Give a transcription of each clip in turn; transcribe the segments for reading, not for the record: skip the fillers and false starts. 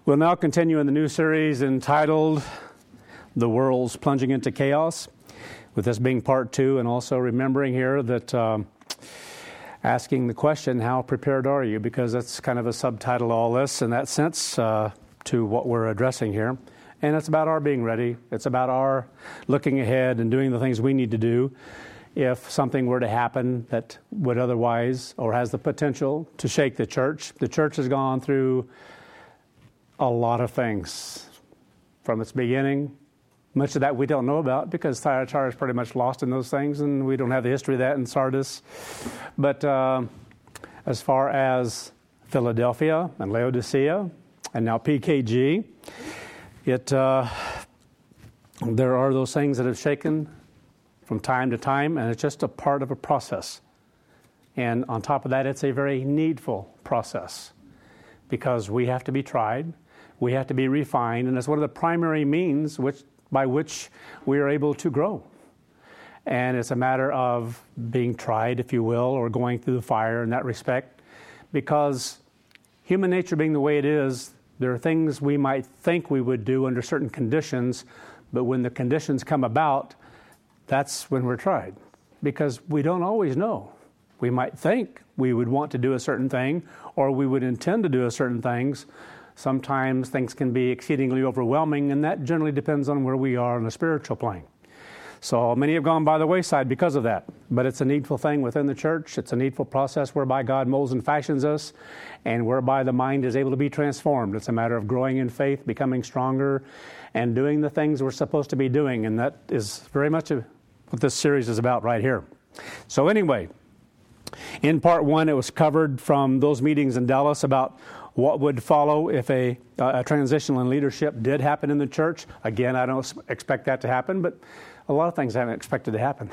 We'll now continue in the new series entitled The World's Plunging into Chaos, with this being part 2, and also remembering here that asking the question, how prepared are you? Because that's kind of a subtitle to all this in that sense to what we're addressing here. And it's about our being ready. It's about our looking ahead and doing the things we need to do if something were to happen that would otherwise or has the potential to shake the church. The church has gone through a lot of things from its beginning. Much of that we don't know about because Thyatira is pretty much lost in those things, and we don't have the history of that in Sardis. But as far as Philadelphia and Laodicea and now PKG, there are those things that have shaken from time to time, and it's just a part of a process. And on top of that, it's a very needful process because we have to be tried. We have to be refined, and it's one of the primary means by which we are able to grow. And it's a matter of being tried, if you will, or going through the fire in that respect, because human nature being the way it is, there are things we might think we would do under certain conditions, but when the conditions come about, that's when we're tried, because we don't always know. We might think we would want to do a certain thing, or we would intend to do a certain things. Sometimes things can be exceedingly overwhelming, and that generally depends on where we are on the spiritual plane. So many have gone by the wayside because of that. But it's a needful thing within the church. It's a needful process whereby God molds and fashions us, and whereby the mind is able to be transformed. It's a matter of growing in faith, becoming stronger, and doing the things we're supposed to be doing. And that is very much what this series is about right here. So anyway, in part 1, it was covered from those meetings in Dallas about what would follow if a transitional in leadership did happen in the church. Again, I don't expect that to happen, but a lot of things I haven't expected to happen.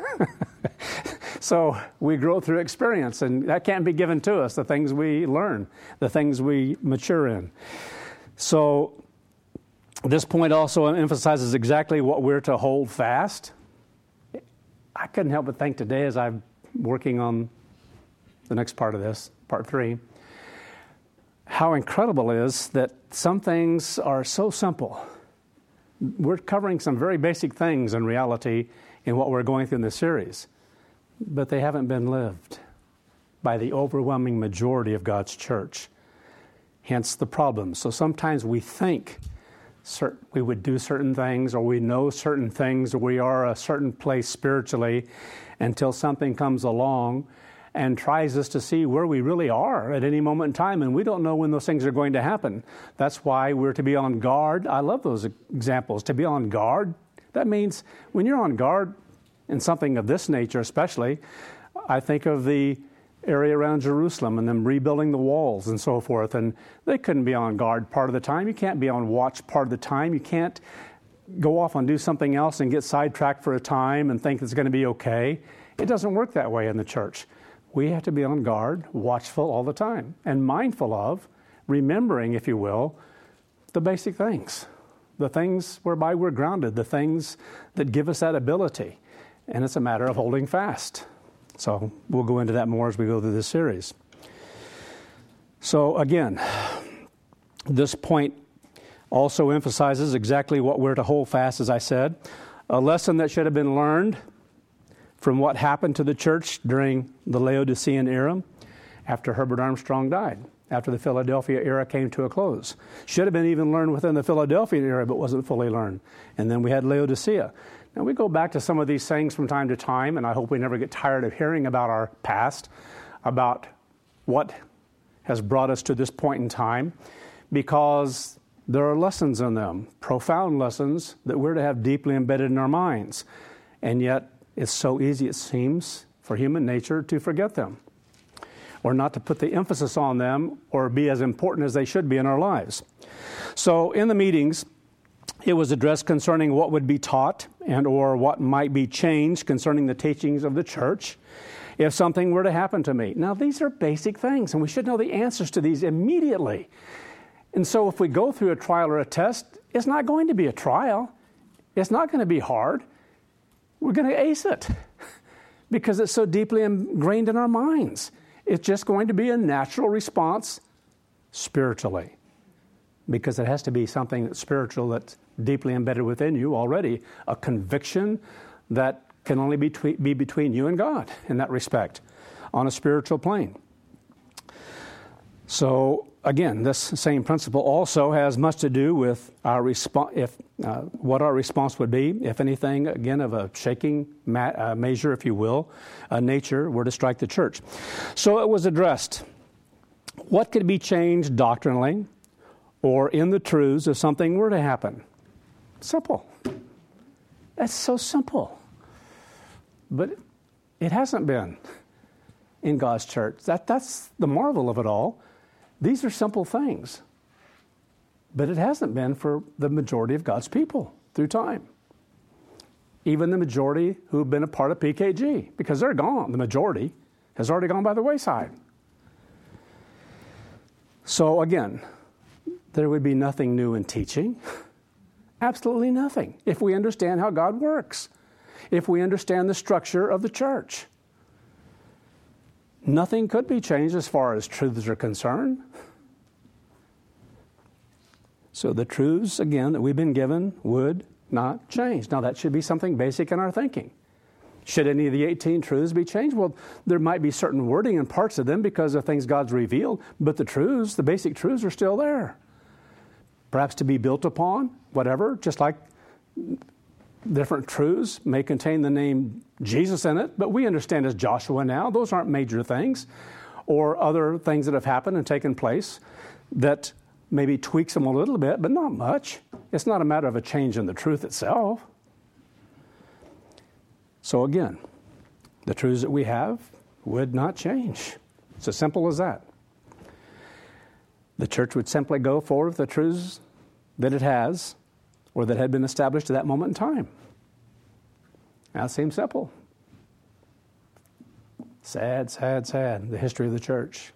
So we grow through experience, and that can't be given to us, the things we learn, the things we mature in. So this point also emphasizes exactly what we're to hold fast. I couldn't help but think today as I'm working on the next part of this, part 3, how incredible it is that some things are so simple. We're covering some very basic things in reality in what we're going through in this series, but they haven't been lived by the overwhelming majority of God's church. Hence the problem. So sometimes we think we would do certain things, or we know certain things, or we are a certain place spiritually until something comes along and tries us to see where we really are at any moment in time, and we don't know when those things are going to happen. That's why we're to be on guard. I love those examples, to be on guard. That means when you're on guard in something of this nature especially, I think of the area around Jerusalem and them rebuilding the walls and so forth, and they couldn't be on guard part of the time. You can't be on watch part of the time. You can't go off and do something else and get sidetracked for a time and think it's going to be okay. It doesn't work that way in the church. We have to be on guard, watchful all the time, and mindful of, remembering, if you will, the basic things, the things whereby we're grounded, the things that give us that ability. And it's a matter of holding fast. So we'll go into that more as we go through this series. So again, this point also emphasizes exactly what we're to hold fast, as I said. A lesson that should have been learned from what happened to the church during the Laodicean era after Herbert Armstrong died, after the Philadelphia era came to a close. Should have been even learned within the Philadelphia era, but wasn't fully learned. And then we had Laodicea. Now we go back to some of these things from time to time, and I hope we never get tired of hearing about our past, about what has brought us to this point in time, because there are lessons in them, profound lessons that we're to have deeply embedded in our minds. And yet, it's so easy, it seems, for human nature to forget them, or not to put the emphasis on them, or be as important as they should be in our lives. So in the meetings, it was addressed concerning what would be taught and or what might be changed concerning the teachings of the church if something were to happen to me. Now, these are basic things, and we should know the answers to these immediately. And so if we go through a trial or a test, it's not going to be a trial. It's not going to be hard. We're going to ace it because it's so deeply ingrained in our minds. It's just going to be a natural response spiritually. because it has to be something that's spiritual, that's deeply embedded within you already, a conviction that can only be between you and God in that respect, on a spiritual plane. So again, this same principle also has much to do with our what our response would be, if anything, again, of a shaking measure, if you will, nature were to strike the church. So it was addressed. What could be changed doctrinally or in the truths if something were to happen? Simple. That's so simple. But it hasn't been in God's church. That's the marvel of it all. These are simple things. But it hasn't been for the majority of God's people through time. Even the majority who've been a part of PKG, because they're gone. The majority has already gone by the wayside. So again, there would be nothing new in teaching. Absolutely nothing. If we understand how God works. If we understand the structure of the church. Nothing could be changed as far as truths are concerned. So the truths, again, that we've been given would not change. Now, that should be something basic in our thinking. Should any of the 18 truths be changed? Well, there might be certain wording in parts of them because of things God's revealed, but the truths, the basic truths, are still there. Perhaps to be built upon, whatever, just like different truths may contain the name Jesus in it, but we understand as Joshua now. Those aren't major things, or other things that have happened and taken place that maybe tweaks them a little bit, but not much. It's not a matter of a change in the truth itself. So again, the truths that we have would not change. It's as simple as that. The church would simply go forward with the truths that it has or that had been established at that moment in time. That seems simple. Sad, sad, sad, the history of the church.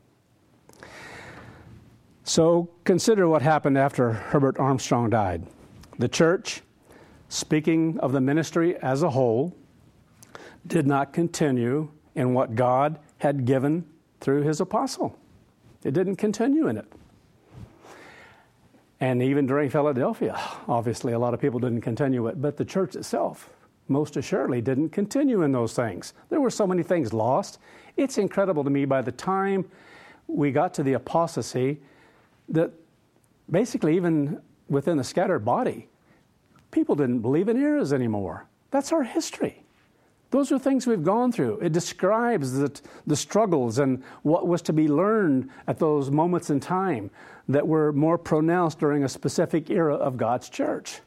So consider what happened after Herbert Armstrong died. The church, speaking of the ministry as a whole, did not continue in what God had given through his apostle. It didn't continue in it. And even during Philadelphia, obviously a lot of people didn't continue it, but the church itself most assuredly didn't continue in those things. There were so many things lost. It's incredible to me by the time we got to the apostasy that basically even within the scattered body, people didn't believe in eras anymore. That's our history. Those are things we've gone through. It describes the struggles and what was to be learned at those moments in time that were more pronounced during a specific era of God's church.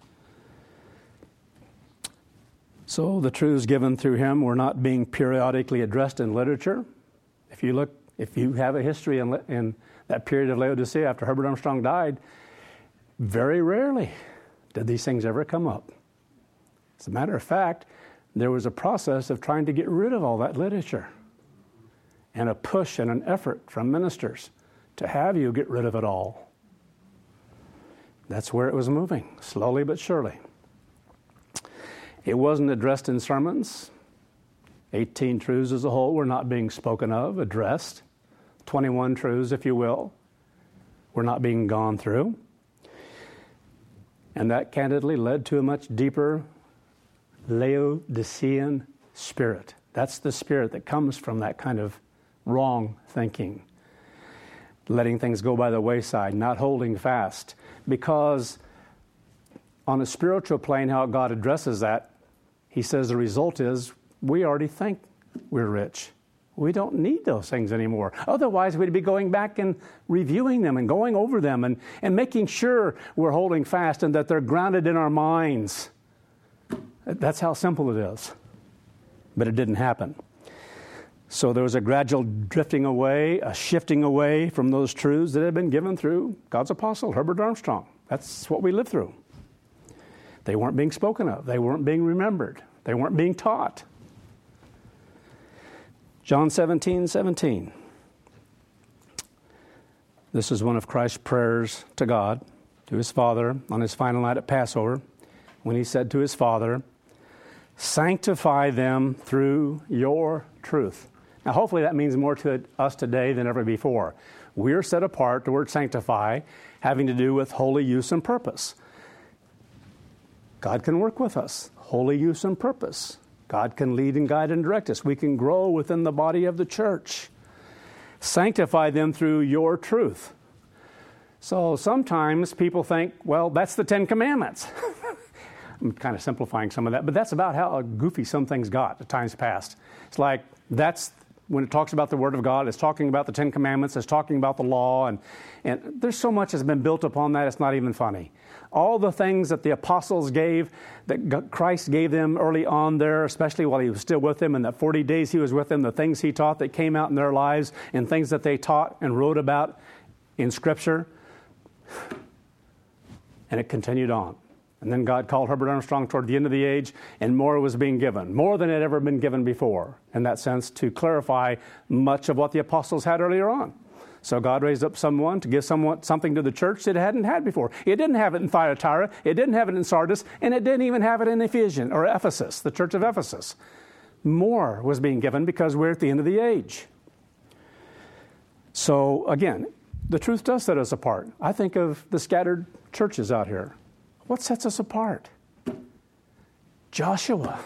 So the truths given through him were not being periodically addressed in literature. If you have a history in that period of Laodicea after Herbert Armstrong died, very rarely did these things ever come up. As a matter of fact, there was a process of trying to get rid of all that literature and a push and an effort from ministers to have you get rid of it all. That's where it was moving, slowly but surely. It wasn't addressed in sermons. 18 truths as a whole were not being spoken of, addressed. 21 truths, if you will, were not being gone through. And that candidly led to a much deeper Laodicean spirit. That's the spirit that comes from that kind of wrong thinking. Letting things go by the wayside, not holding fast. Because on a spiritual plane, how God addresses that, he says the result is we already think we're rich. We don't need those things anymore. Otherwise, we'd be going back and reviewing them and going over them and making sure we're holding fast and that they're grounded in our minds. That's how simple it is. But it didn't happen. So there was a gradual drifting away, a shifting away from those truths that had been given through God's apostle, Herbert Armstrong. That's what we lived through. They weren't being spoken of. They weren't being remembered. They weren't being taught. John 17:17. This is one of Christ's prayers to God, to his Father, on his final night at Passover, when he said to his Father, "Sanctify them through your truth." Now, hopefully that means more to us today than ever before. We're set apart. The word sanctify having to do with holy use and purpose. God can work with us. Holy use and purpose. God can lead and guide and direct us. We can grow within the body of the church. Sanctify them through your truth. So sometimes people think, well, that's the Ten Commandments. I'm kind of simplifying some of that, but that's about how goofy some things got at times past. It's like that's when it talks about the Word of God, it's talking about the Ten Commandments, it's talking about the law, and there's so much that's been built upon that, it's not even funny. All the things that the apostles gave, that Christ gave them early on there, especially while he was still with them, and that 40 days he was with them, the things he taught that came out in their lives, and things that they taught and wrote about in Scripture, and it continued on. And then God called Herbert Armstrong toward the end of the age, and more was being given, more than had ever been given before, in that sense, to clarify much of what the apostles had earlier on. So God raised up someone to give something to the church that it hadn't had before. It didn't have it in Thyatira, it didn't have it in Sardis, and it didn't even have it in Ephesus, the church of Ephesus. More was being given because we're at the end of the age. So again, the truth does set us apart. I think of the scattered churches out here. What sets us apart? Joshua.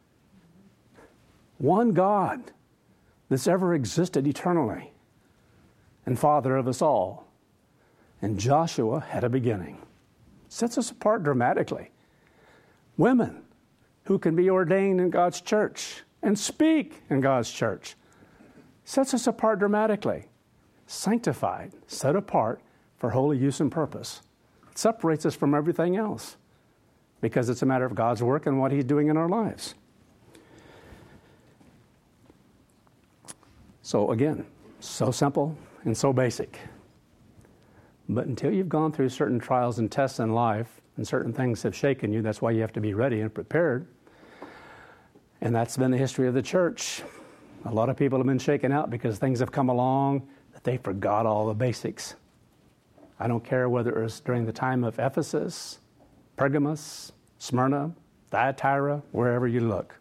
One God that's ever existed eternally and Father of us all. And Joshua had a beginning. Sets us apart dramatically. Women who can be ordained in God's church and speak in God's church. Sets us apart dramatically. Sanctified, set apart for holy use and purpose. It separates us from everything else because it's a matter of God's work and what he's doing in our lives. So again, so simple and so basic. But until you've gone through certain trials and tests in life and certain things have shaken you, that's why you have to be ready and prepared. And that's been the history of the church. A lot of people have been shaken out because things have come along that they forgot all the basics. I don't care whether it was during the time of Ephesus, Pergamos, Smyrna, Thyatira, wherever you look.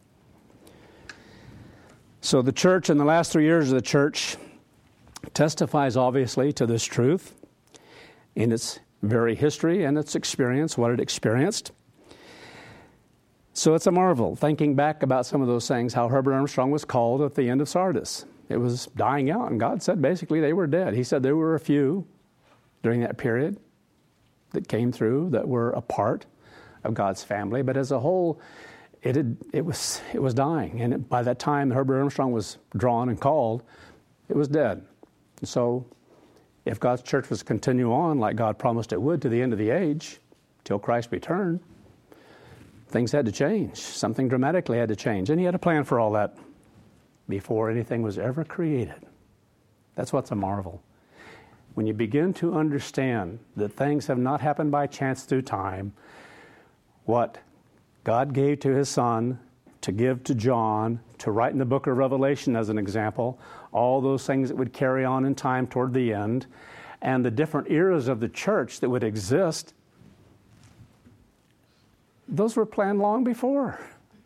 So the church in the last 3 years of the church testifies obviously to this truth in its very history and its experience, what it experienced. So it's a marvel, thinking back about some of those things, how Herbert Armstrong was called at the end of Sardis. It was dying out, and God said basically they were dead. He said there were a few during that period that came through that were a part of God's family, but as a whole, it was dying. And by that time Herbert Armstrong was drawn and called, it was dead. And so if God's church was to continue on like God promised it would to the end of the age, till Christ returned, things had to change. Something dramatically had to change. And he had a plan for all that before anything was ever created. That's what's a marvel. When you begin to understand that things have not happened by chance through time, what God gave to his Son to give to John, to write in the book of Revelation as an example, all those things that would carry on in time toward the end, and the different eras of the church that would exist, those were planned long before.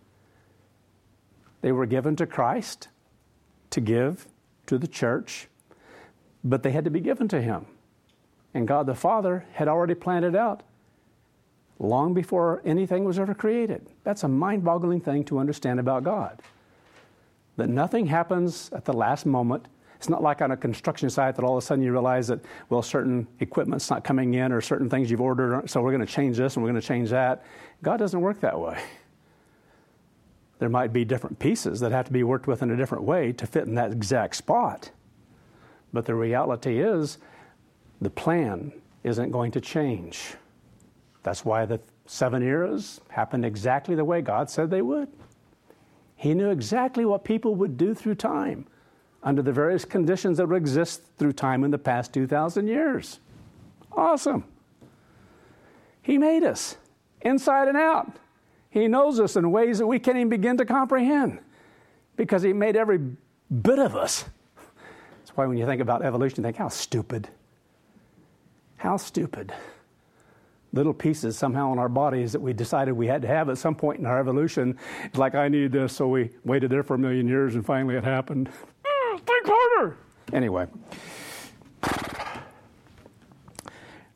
They were given to Christ to give to the church, but they had to be given to him. And God the Father had already planned it out long before anything was ever created. That's a mind-boggling thing to understand about God. That nothing happens at the last moment. It's not like on a construction site that all of a sudden you realize that, well, certain equipment's not coming in or certain things you've ordered, so we're going to change this and we're going to change that. God doesn't work that way. There might be different pieces that have to be worked with in a different way to fit in that exact spot. But the reality is, the plan isn't going to change. That's why the 7 eras happened exactly the way God said they would. He knew exactly what people would do through time under the various conditions that would exist through time in the past 2,000 years. Awesome. He made us inside and out. He knows us in ways that we can't even begin to comprehend because he made every bit of us. That's why when you think about evolution, you think, how stupid. How stupid. Little pieces somehow in our bodies that we decided we had to have at some point in our evolution. It's like, I need this, so we waited there for 1,000,000 years and finally it happened. Think harder. Anyway,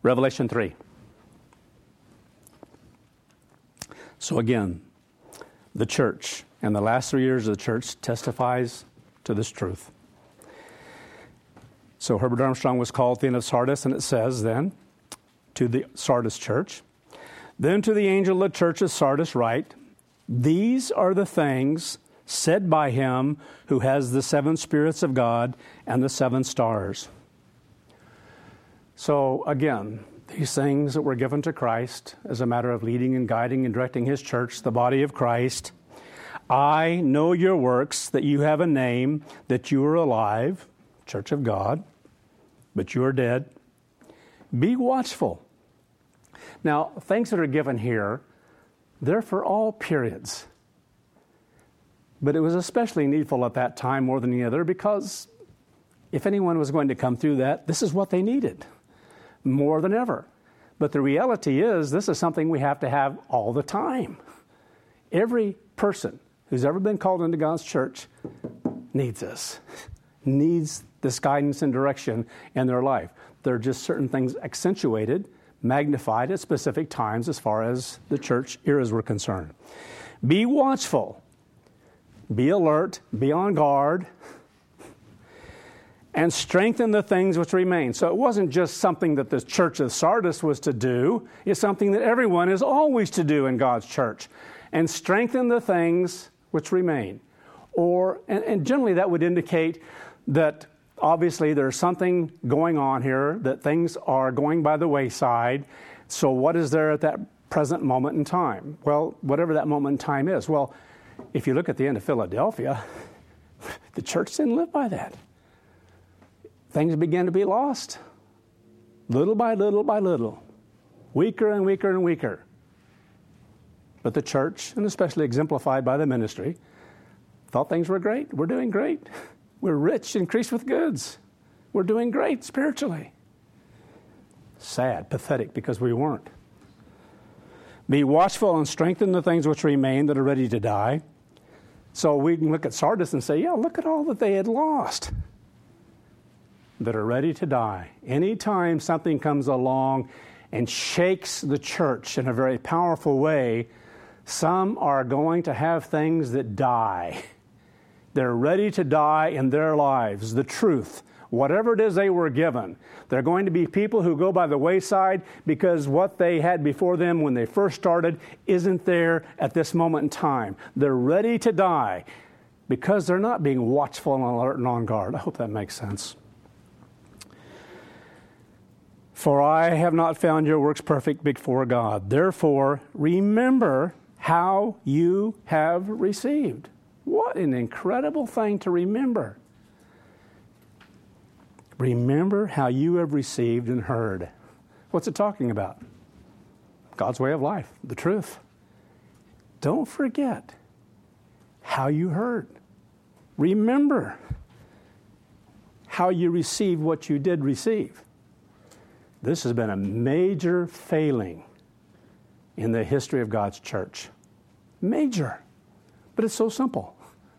Revelation 3. So again, the church, and the last 3 years of the church testifies to this truth. So Herbert Armstrong was called at the end of Sardis, and it says then, to the Sardis church, then to the angel of the church of Sardis write, these are the things said by him who has the 7 spirits of God and the 7 stars. So again, these things that were given to Christ as a matter of leading and guiding and directing his church, the body of Christ. I know your works, that you have a name, that you are alive, church of God, but you are dead. Be watchful. Now, things that are given here, they're for all periods. But it was especially needful at that time more than any other, because if anyone was going to come through that, this is what they needed more than ever. But the reality is, this is something we have to have all the time. Every person who's ever been called into God's church needs this, needs this guidance and direction in their life. There are just certain things accentuated, magnified at specific times as far as the church eras were concerned. Be watchful, be alert, be on guard, and strengthen the things which remain. So it wasn't just something that the church of Sardis was to do. It's something that everyone is always to do in God's church. And strengthen the things which remain. And generally that would indicate that obviously there's something going on here, that things are going by the wayside. So what is there at that present moment in time? Well, whatever that moment in time is. Well, if you look at the end of Philadelphia, the church didn't live by that. Things began to be lost, little by little by little, weaker and weaker and weaker. But the church, and especially exemplified by the ministry, thought things were great. We're doing great. We're rich, increased with goods. We're doing great spiritually. Sad, pathetic, because we weren't. Be watchful and strengthen the things which remain that are ready to die. So we can look at Sardis and say, yeah, look at all that they had lost that are ready to die. Anytime something comes along and shakes the church in a very powerful way, some are going to have things that die. They're ready to die in their lives, the truth, whatever it is they were given. They're going to be people who go by the wayside because what they had before them when they first started isn't there at this moment in time. They're ready to die because they're not being watchful and alert and on guard. I hope that makes sense. For I have not found your works perfect before God. Therefore, remember how you have received. What an incredible thing to remember. Remember how you have received and heard. What's it talking about? God's way of life, the truth. Don't forget how you heard. Remember how you received what you did receive. This has been a major failing in the history of God's church. Major. But it's so simple.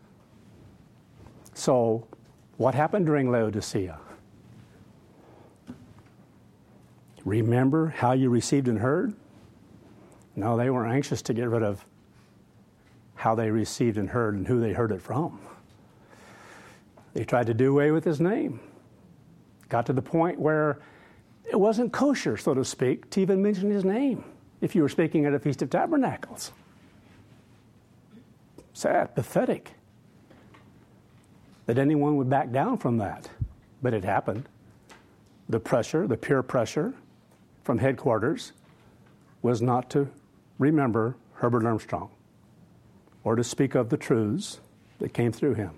So, what happened during Laodicea? Remember how you received and heard? No, they weren't anxious to get rid of how they received and heard and who they heard it from. They tried to do away with his name. Got to the point where it wasn't kosher, so to speak, to even mention his name if you were speaking at a Feast of Tabernacles. Sad, pathetic that anyone would back down from that. But it happened. The pressure, the peer pressure from headquarters was not to remember Herbert Armstrong or to speak of the truths that came through him.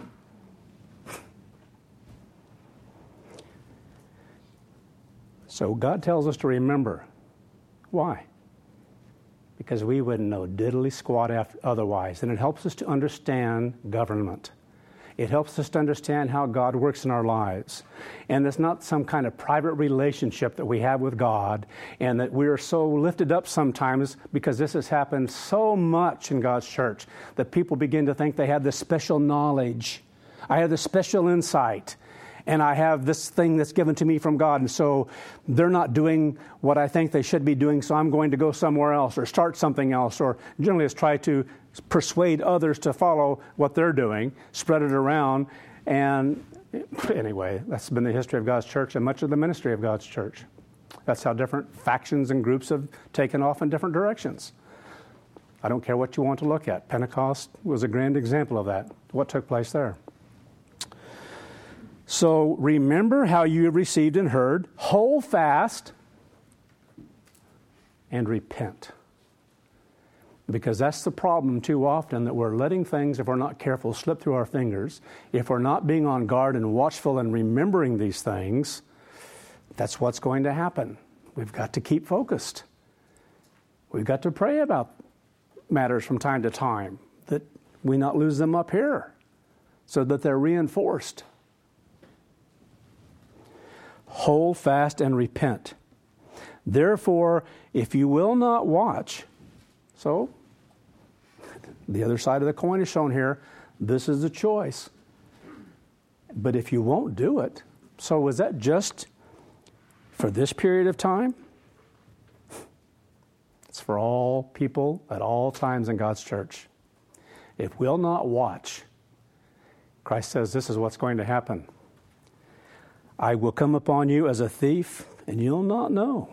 So God tells us to remember. Why? Because we wouldn't know diddly squat otherwise. And it helps us to understand government. It helps us to understand how God works in our lives. And it's not some kind of private relationship that we have with God, and that we are so lifted up sometimes because this has happened so much in God's church that people begin to think they have this special knowledge. I have this special insight. and I have this thing that's given to me from God, and so they're not doing what I think they should be doing, so I'm going to go somewhere else or start something else, or generally it's try to persuade others to follow what they're doing, spread it around. And anyway, that's been the history of God's church and much of the ministry of God's church. That's how different factions and groups have taken off in different directions. I don't care what you want to look at. Pentecost was a grand example of that, what took place there. So remember how you have received and heard, hold fast, and repent. Because that's the problem too often, that we're letting things, if we're not careful, slip through our fingers. If we're not being on guard and watchful and remembering these things, that's what's going to happen. We've got to keep focused. We've got to pray about matters from time to time, that we not lose them up here, so that they're reinforced. Hold fast and repent. Therefore, if you will not watch, so the other side of the coin is shown here. This is the choice. But if you won't do it, so was that just for this period of time? It's for all people at all times in God's church. If we'll not watch, Christ says this is what's going to happen. I will come upon you as a thief, and you'll not know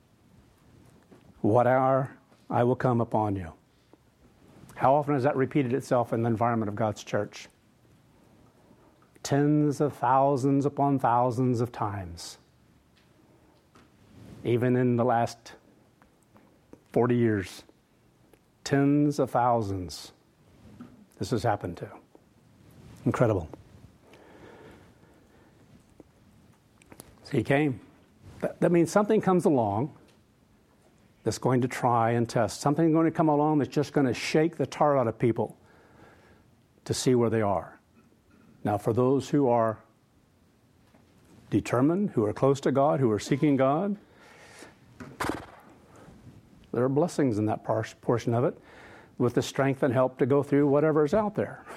what hour I will come upon you. How often has that repeated itself in the environment of God's church? Tens of thousands upon thousands of times. Even in the last 40 years, tens of thousands this has happened to. Incredible. So he came. That means something comes along that's going to try and test. Something going to come along that's just going to shake the tar out of people to see where they are. Now, for those who are determined, who are close to God, who are seeking God, there are blessings in that portion of it, with the strength and help to go through whatever is out there.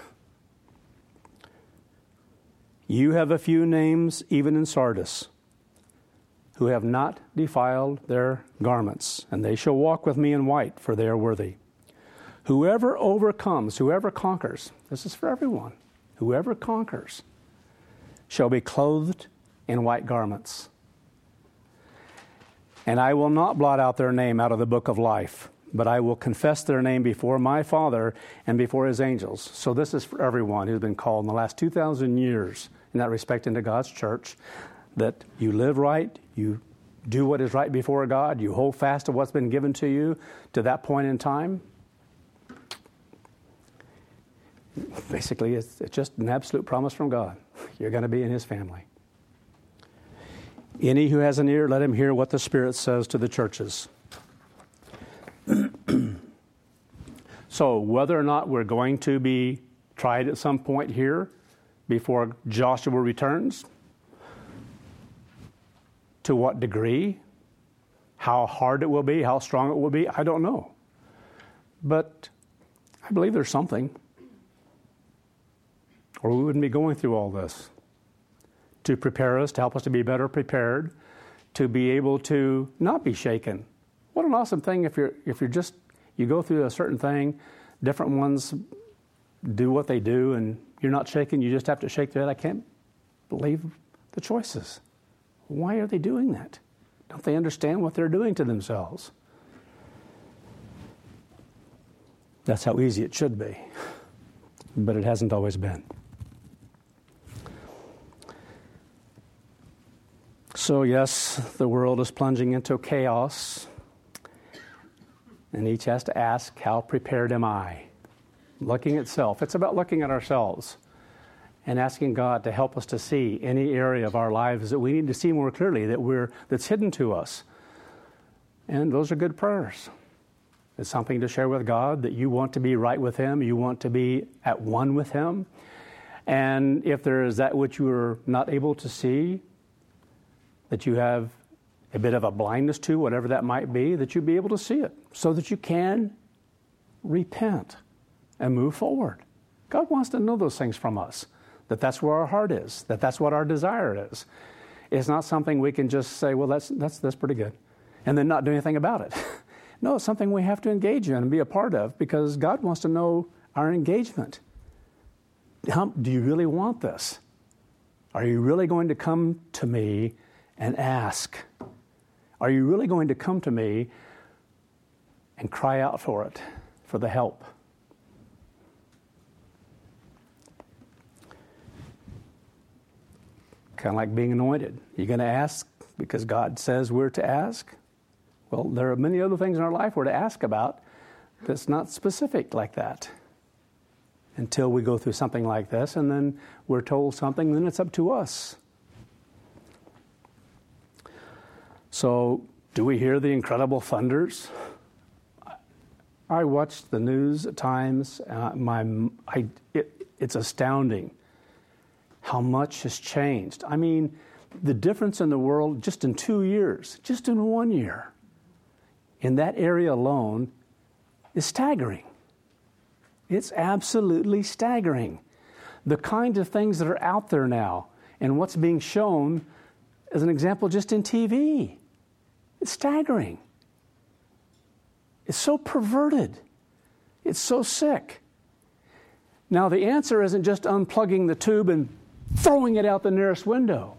You have a few names, even in Sardis, who have not defiled their garments, and they shall walk with me in white, for they are worthy. Whoever overcomes, whoever conquers, this is for everyone, whoever conquers shall be clothed in white garments. And I will not blot out their name out of the book of life, but I will confess their name before my Father and before his angels. So this is for everyone who's been called in the last 2,000 years in that respect into God's church, that you live right, you do what is right before God, you hold fast to what's been given to you to that point in time. Basically, it's just an absolute promise from God. You're going to be in his family. Any who has an ear, let him hear what the Spirit says to the churches. So whether or not we're going to be tried at some point here before Joshua returns, to what degree, how hard it will be, how strong it will be, I don't know. But I believe there's something, or we wouldn't be going through all this, to prepare us, to help us to be better prepared, to be able to not be shaken. What an awesome thing if you're just, you go through a certain thing, different ones do what they do, and you're not shaken, you just have to shake their head. I can't believe the choices. Why are they doing that? Don't they understand what they're doing to themselves? That's how easy it should be, but it hasn't always been. So yes, the world is plunging into chaos, and each has to ask, how prepared am I? Looking at self. It's about looking at ourselves and asking God to help us to see any area of our lives that we need to see more clearly, that's hidden to us. And those are good prayers. It's something to share with God, that you want to be right with him, you want to be at one with him. And if there is that which you are not able to see, that you have a bit of a blindness to, whatever that might be, that you be able to see it so that you can repent and move forward. God wants to know those things from us. that that's where our heart is, that that's what our desire is. It's not something we can just say, well, that's pretty good, and then not do anything about it. No, it's something we have to engage in and be a part of, because God wants to know our engagement. Do you really want this? Are you really going to come to me and ask? Are you really going to come to me and cry out for it, for the help? Kind of like being anointed. You're going to ask because God says we're to ask? Well, there are many other things in our life we're to ask about that's not specific like that. Until we go through something like this, and then we're told something, then it's up to us. So, do we hear the incredible thunders? I watch the news at times. It's astounding how much has changed. I mean, the difference in the world just in 2 years, just in 1 year, in that area alone, is staggering. It's absolutely staggering. The kind of things that are out there now and what's being shown, as an example, just in TV. It's staggering. It's so perverted. It's so sick. Now, the answer isn't just unplugging the tube and throwing it out the nearest window.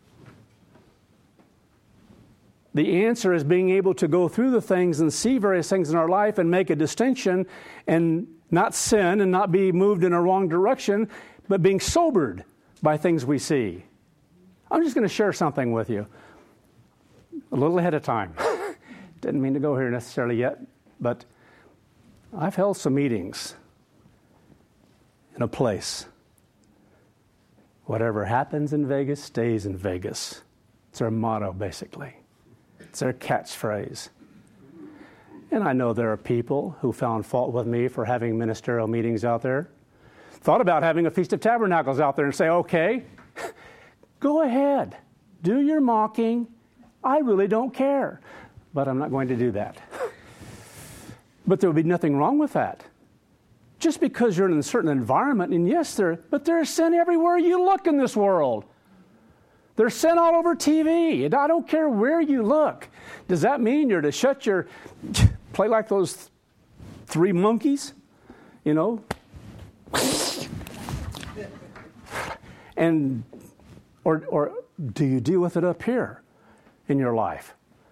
The answer is being able to go through the things and see various things in our life and make a distinction and not sin and not be moved in a wrong direction, but being sobered by things we see. I'm just going to share something with you a little ahead of time. Didn't mean to go here necessarily yet, but I've held some meetings in a place. Whatever happens in Vegas stays in Vegas. It's their motto, basically. It's their catchphrase. And I know there are people who found fault with me for having ministerial meetings out there. Thought about having a Feast of Tabernacles out there and say, okay, go ahead. Do your mocking. I really don't care. But I'm not going to do that. But there would be nothing wrong with that. Just because you're in a certain environment, and yes, there's sin everywhere you look in this world. There's sin all over TV, and I don't care where you look. Does that mean you're to play like those 3 monkeys, you know? And, or do you deal with it up here in your life?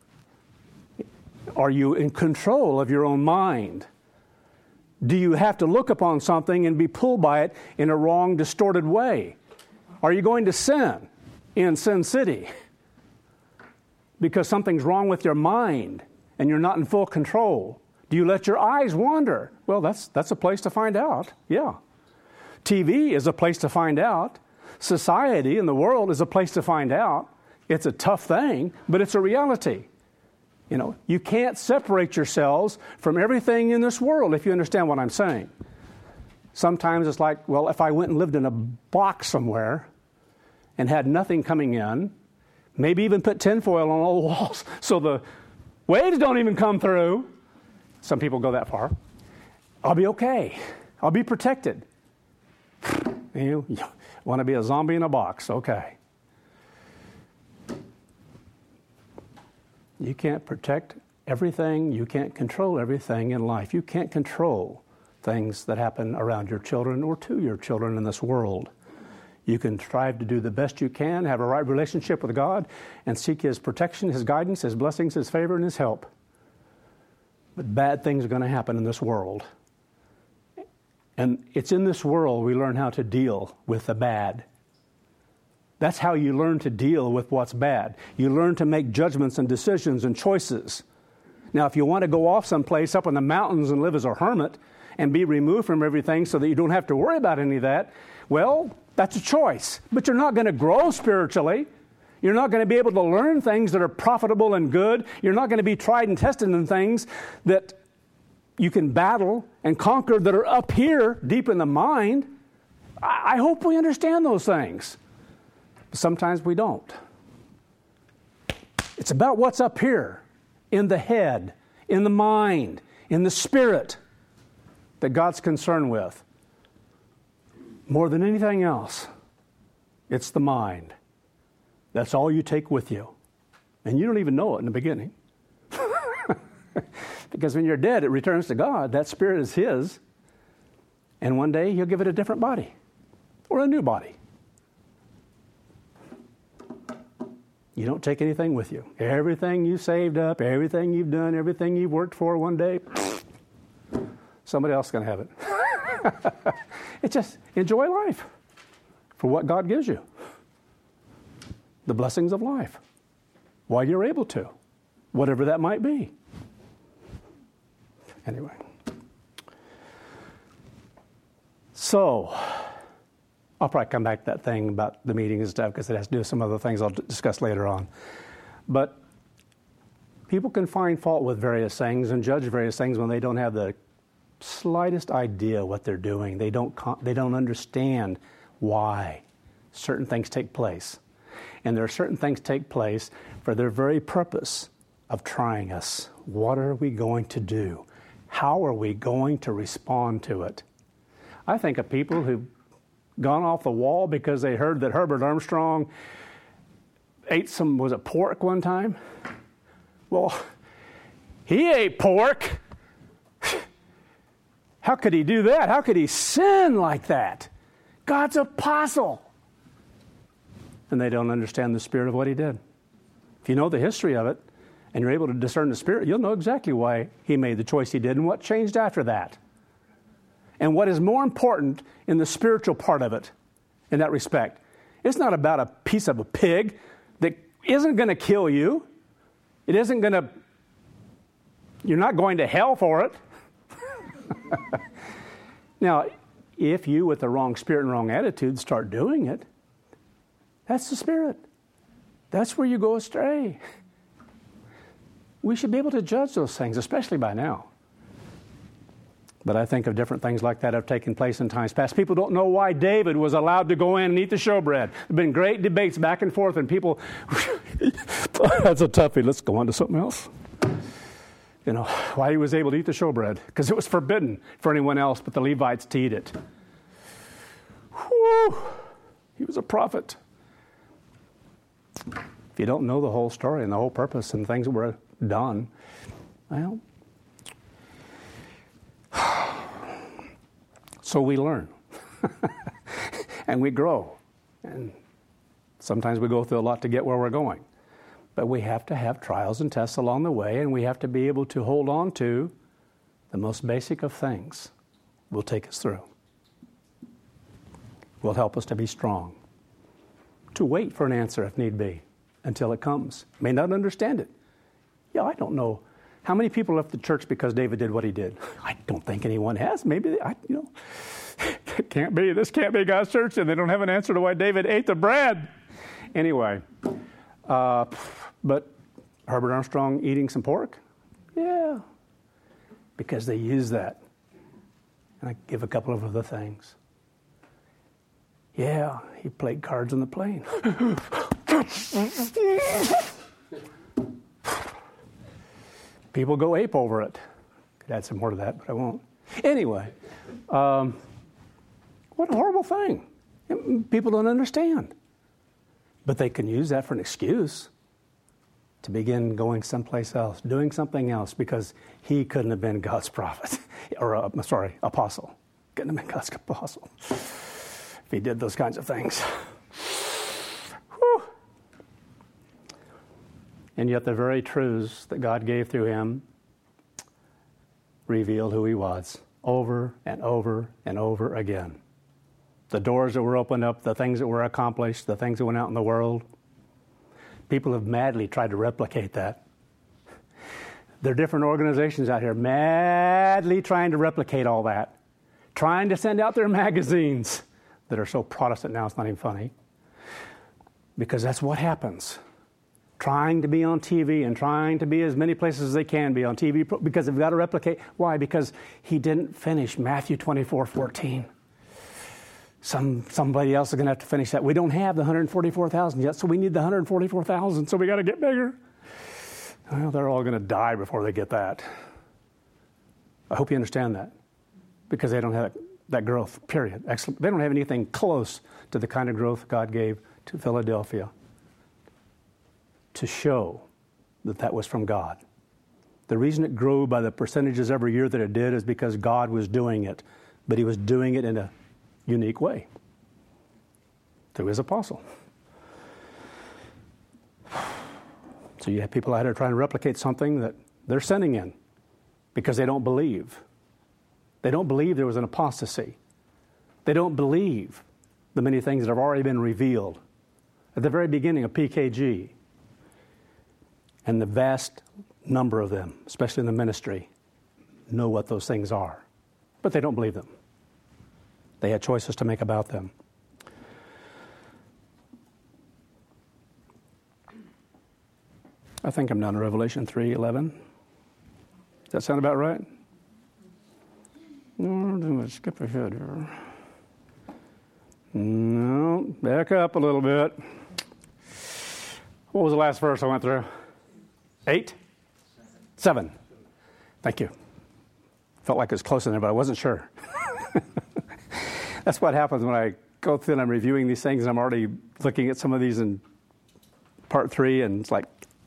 Are you in control of your own mind? Do you have to look upon something and be pulled by it in a wrong, distorted way? Are you going to sin in Sin City because something's wrong with your mind and you're not in full control? Do you let your eyes wander? Well, that's a place to find out. Yeah. TV is a place to find out. Society and the world is a place to find out. It's a tough thing, but it's a reality. You know, you can't separate yourselves from everything in this world, if you understand what I'm saying. Sometimes it's like, well, if I went and lived in a box somewhere and had nothing coming in, maybe even put tinfoil on all the walls so the waves don't even come through. Some people go that far. I'll be okay. I'll be protected. You want to be a zombie in a box, okay. You can't protect everything. You can't control everything in life. You can't control things that happen around your children or to your children in this world. You can strive to do the best you can, have a right relationship with God, and seek His protection, His guidance, His blessings, His favor, and His help. But bad things are going to happen in this world. And it's in this world we learn how to deal with the bad. That's how you learn to deal with what's bad. You learn to make judgments and decisions and choices. Now, if you want to go off someplace up in the mountains and live as a hermit and be removed from everything so that you don't have to worry about any of that, well, that's a choice. But you're not going to grow spiritually. You're not going to be able to learn things that are profitable and good. You're not going to be tried and tested in things that you can battle and conquer that are up here deep in the mind. I hope we understand those things. Sometimes we don't. It's about what's up here, in the head, in the mind, in the spirit, that God's concerned with. More than anything else. It's the mind. That's all you take with you. And you don't even know it in the beginning. Because when you're dead, it returns to God. That spirit is His. And one day He'll give it a different body or a new body. You don't take anything with you. Everything you saved up, everything you've done, everything you've worked for, one day, somebody else is going to have it. It's just enjoy life for what God gives you. The blessings of life while you're able to, whatever that might be. Anyway. So, I'll probably come back to that thing about the meeting and stuff because it has to do with some other things I'll discuss later on. But people can find fault with various things and judge various things when they don't have the slightest idea what they're doing. They don't understand why certain things take place. And there are certain things take place for their very purpose of trying us. What are we going to do? How are we going to respond to it? I think of people who've gone off the wall because they heard that Herbert Armstrong ate some, was it pork one time? Well, he ate pork. How could he do that? How could he sin like that? God's apostle. And they don't understand the spirit of what he did. If you know the history of it and you're able to discern the spirit, you'll know exactly why he made the choice he did and what changed after that. And what is more important in the spiritual part of it, in that respect, it's not about a piece of a pig that isn't going to kill you. It isn't going to, you're not going to hell for it. Now, if you with the wrong spirit and wrong attitude start doing it, that's the spirit. That's where you go astray. We should be able to judge those things, especially by now. But I think of different things like that have taken place in times past. People don't know why David was allowed to go in and eat the showbread. There have been great debates back and forth, and people, that's a toughie. Let's go on to something else. You know, why he was able to eat the showbread. Because it was forbidden for anyone else but the Levites to eat it. Whew. He was a prophet. If you don't know the whole story and the whole purpose and things that were done, well, so we learn. And we grow. And sometimes we go through a lot to get where we're going. But we have to have trials and tests along the way, and we have to be able to hold on to the most basic of things will take us through. Will help us to be strong. To wait for an answer if need be until it comes. May not understand it. Yeah, I don't know. How many people left the church because David did what he did? I don't think anyone has. Maybe, it can't be. This can't be God's church, and they don't have an answer to why David ate the bread. Anyway, but Herbert Armstrong eating some pork? Yeah, because they use that. And I give a couple of other things. Yeah, he played cards on the plane. People go ape over it. Could add some more to that, but I won't. Anyway, what a horrible thing. People don't understand. But they can use that for an excuse to begin going someplace else, doing something else, because he couldn't have been God's prophet, or apostle. Couldn't have been God's apostle if he did those kinds of things. Whew. And yet the very truths that God gave through him revealed who he was over and over and over again. The doors that were opened up, the things that were accomplished, the things that went out in the world. People have madly tried to replicate that. There are different organizations out here madly trying to replicate all that. Trying to send out their magazines that are so Protestant now it's not even funny. Because that's what happens. Trying to be on TV and trying to be as many places as they can be on TV because they've got to replicate. Why? Because he didn't finish Matthew 24:14. Somebody else is going to have to finish that. We don't have the 144,000 yet, so we need the 144,000, so we got to get bigger. Well, they're all going to die before they get that. I hope you understand that, because they don't have it that growth, period. Excellent. They don't have anything close to the kind of growth God gave to Philadelphia to show that that was from God. The reason it grew by the percentages every year that it did is because God was doing it, but he was doing it in a unique way through his apostle. So you have people out there trying to replicate something that they're sinning in because they don't believe. They don't believe there was an apostasy. They don't believe the many things that have already been revealed at the very beginning of PKG. And the vast number of them, especially in the ministry, know what those things are. But they don't believe them. They had choices to make about them. I think I'm down to Revelation 3:11. Does that sound about right? No, let's skip ahead here. No, back up a little bit. What was the last verse I went through? 8? 7. Thank you. Felt like it was close in there, but I wasn't sure. That's what happens when I go through and I'm reviewing these things and I'm already looking at some of these in part 3 and it's like,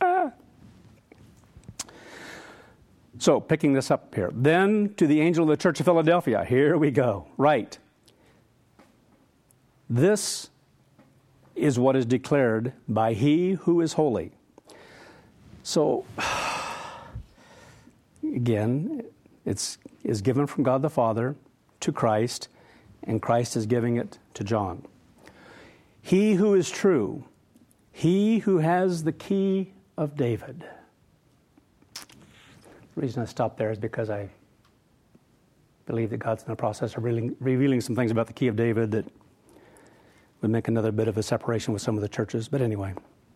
So, picking this up here. Then to the angel of the church of Philadelphia. Here we go. Right. This is what is declared by he who is holy. So, again, it is given from God the Father to Christ, and Christ is giving it to John. He who is true, he who has the key of David. The reason I stopped there is because I believe that God's in the process of revealing some things about the key of David that would make another bit of a separation with some of the churches. But anyway.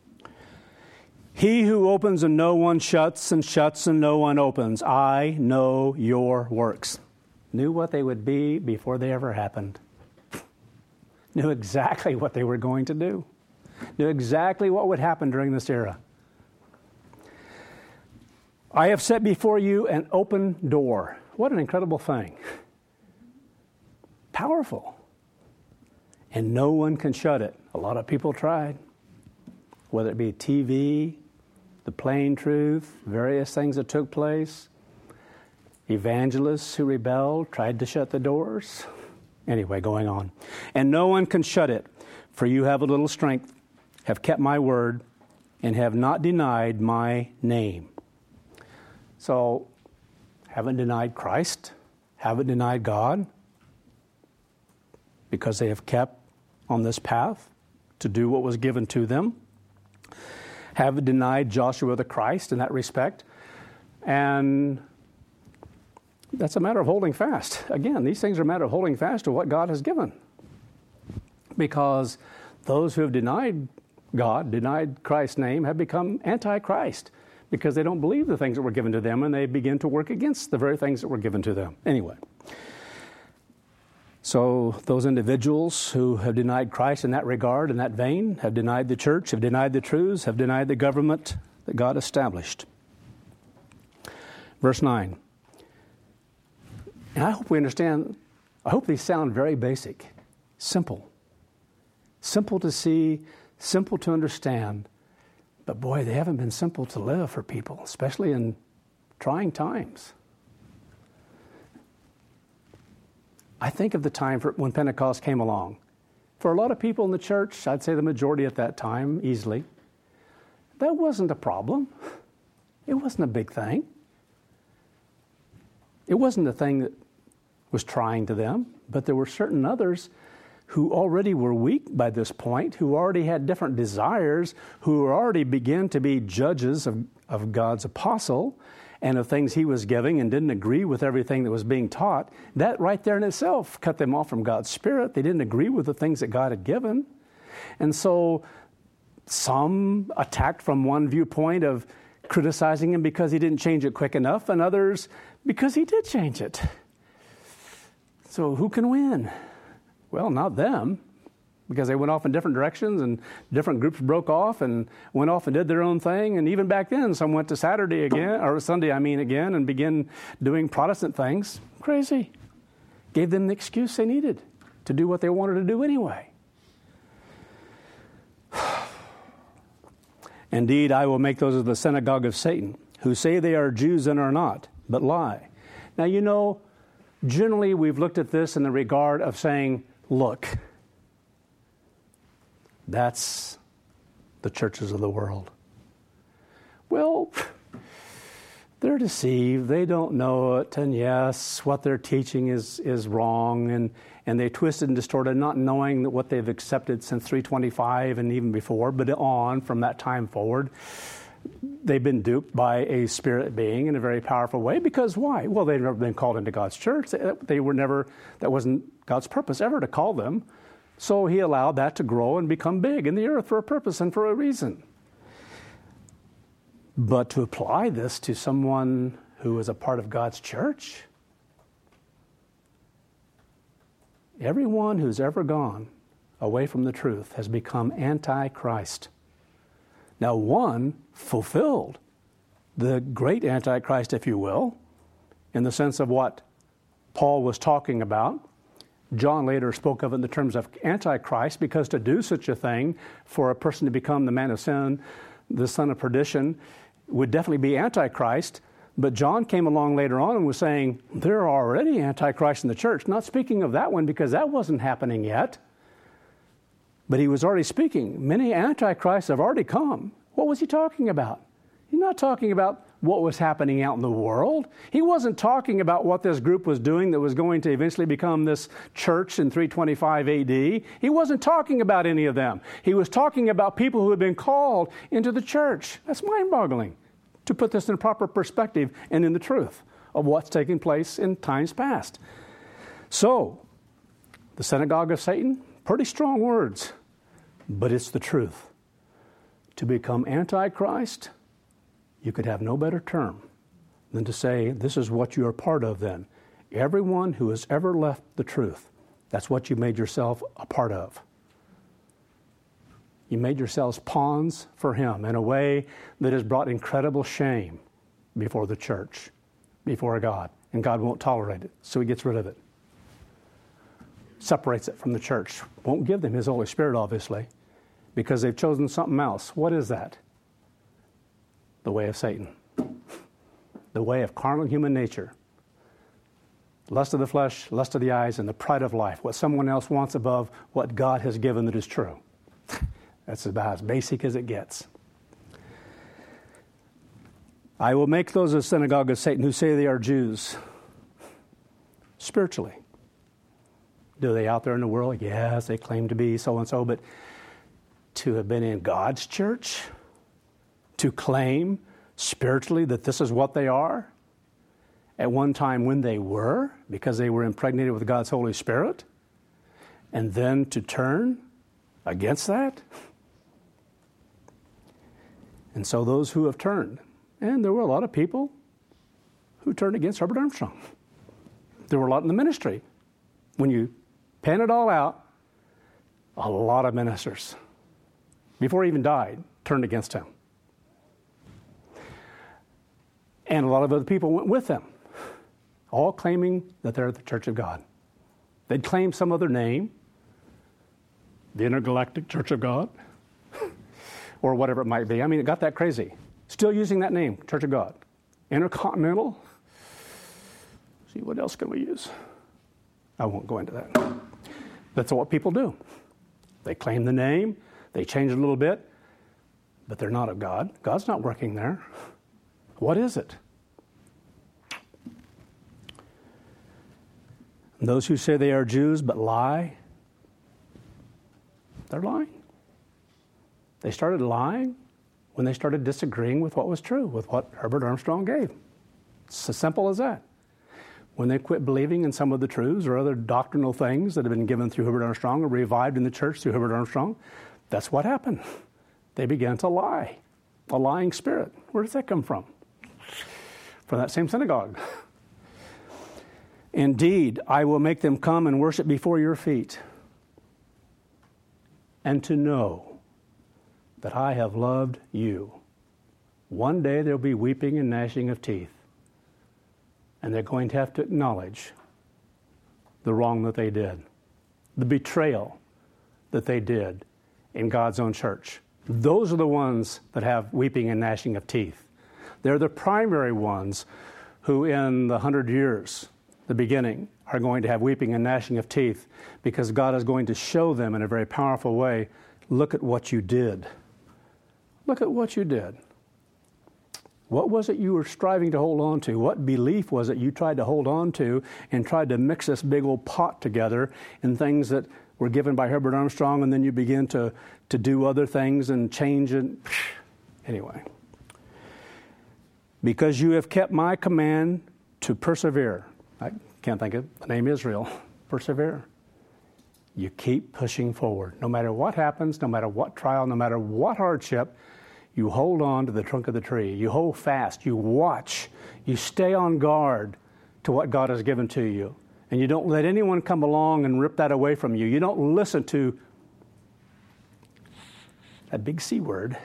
He who opens and no one shuts, and shuts and no one opens. I know your works. Knew what they would be before they ever happened. Knew exactly what they were going to do. Knew exactly what would happen during this era. I have set before you an open door. What an incredible thing. Powerful. And no one can shut it. A lot of people tried. Whether it be TV, the plain truth, various things that took place. Evangelists who rebelled, tried to shut the doors. Anyway, going on. And no one can shut it, for you have a little strength, have kept my word, and have not denied my name. So, haven't denied Christ, haven't denied God, because they have kept on this path to do what was given to them. Haven't denied Joshua the Christ in that respect. And that's a matter of holding fast. Again, these things are a matter of holding fast to what God has given. Because those who have denied God, denied Christ's name, have become anti-Christ. Because they don't believe the things that were given to them, and they begin to work against the very things that were given to them. Anyway. So those individuals who have denied Christ in that regard, in that vein, have denied the church, have denied the truths, have denied the government that God established. Verse 9. And I hope we understand, I hope these sound very basic, simple. Simple to see, simple to understand. But boy, they haven't been simple to live for people, especially in trying times. I think of the time when Pentecost came along. For a lot of people in the church, I'd say the majority at that time, easily, that wasn't a problem. It wasn't a big thing. It wasn't a thing that was trying to them, but there were certain others who already were weak by this point, who already had different desires, who already began to be judges of God's apostle and of things he was giving and didn't agree with everything that was being taught. That right there in itself cut them off from God's Spirit. They didn't agree with the things that God had given. And so some attacked from one viewpoint of criticizing him because he didn't change it quick enough, and others because he did change it. So who can win? Well, not them, because they went off in different directions and different groups broke off and went off and did their own thing. And even back then, some went to Sunday again, and began doing Protestant things. Crazy. Gave them the excuse they needed to do what they wanted to do anyway. Indeed, I will make those of the synagogue of Satan, who say they are Jews and are not, but lie. Now, you know, generally we've looked at this in the regard of saying, look, that's the churches of the world. Well, they're deceived. They don't know it. And yes, what they're teaching is wrong. And they twisted and distorted, not knowing that what they've accepted since 325 and even before, but on from that time forward, they've been duped by a spirit being in a very powerful way. Because why? Well, they've never been called into God's church. They were never, that wasn't God's purpose ever to call them. So he allowed that to grow and become big in the earth for a purpose and for a reason. But to apply this to someone who is a part of God's church, everyone who's ever gone away from the truth has become anti-Christ. Now, one fulfilled the great antichrist, if you will, in the sense of what Paul was talking about. John later spoke of it in the terms of antichrist, because to do such a thing for a person to become the man of sin, the son of perdition, would definitely be antichrist. But John came along later on and was saying, there are already antichrists in the church. Not speaking of that one because that wasn't happening yet. But he was already speaking. Many antichrists have already come. What was he talking about? He's not talking about what was happening out in the world. He wasn't talking about what this group was doing that was going to eventually become this church in 325 AD. He wasn't talking about any of them. He was talking about people who had been called into the church. That's mind-boggling, to put this in proper perspective and in the truth of what's taking place in times past. So, the synagogue of Satan, pretty strong words, but it's the truth. To become antichrist, you could have no better term than to say, this is what you are part of then. Everyone who has ever left the truth, that's what you made yourself a part of. You made yourselves pawns for him in a way that has brought incredible shame before the church, before God. And God won't tolerate it, so he gets rid of it. Separates it from the church. Won't give them his Holy Spirit, obviously, because they've chosen something else. What is that? The way of Satan. The way of carnal human nature. Lust of the flesh, lust of the eyes, and the pride of life. What someone else wants above what God has given that is true. That's about as basic as it gets. I will make those of the synagogue of Satan who say they are Jews. Spiritually. Do they out there in the world? Yes, they claim to be so-and-so, but to have been in God's church, to claim spiritually that this is what they are, at one time when they were, because they were impregnated with God's Holy Spirit, and then to turn against that. And so those who have turned, and there were a lot of people who turned against Herbert Armstrong. There were a lot in the ministry. When you pan it all out, a lot of ministers, before he even died, turned against him. And a lot of other people went with them, all claiming that they're the Church of God. They'd claim some other name, the Intergalactic Church of God, or whatever it might be. I mean, it got that crazy. Still using that name, Church of God. Intercontinental. See, what else can we use? I won't go into that. That's what people do. They claim the name, they change it a little bit, but they're not of God. God's not working there. What is it? And those who say they are Jews but lie, they're lying. They started lying when they started disagreeing with what was true, with what Herbert Armstrong gave. It's as simple as that. When they quit believing in some of the truths or other doctrinal things that have been given through Herbert Armstrong or revived in the church through Herbert Armstrong, that's what happened. They began to lie. A lying spirit. Where does that come from? From that same synagogue. Indeed, I will make them come and worship before your feet, and to know that I have loved you. One day there'll be weeping and gnashing of teeth. And they're going to have to acknowledge the wrong that they did, the betrayal that they did in God's own church. Those are the ones that have weeping and gnashing of teeth. They're the primary ones who in the 100 years, the beginning, are going to have weeping and gnashing of teeth because God is going to show them in a very powerful way, look at what you did. Look at what you did. What was it you were striving to hold on to? What belief was it you tried to hold on to and tried to mix this big old pot together in things that were given by Herbert Armstrong, and then you begin to do other things and change it? Anyway. Because you have kept my command to persevere. I can't think of the name Israel. Persevere. You keep pushing forward. No matter what happens, no matter what trial, no matter what hardship, you hold on to the trunk of the tree. You hold fast. You watch. You stay on guard to what God has given to you. And you don't let anyone come along and rip that away from you. You don't listen to that big C word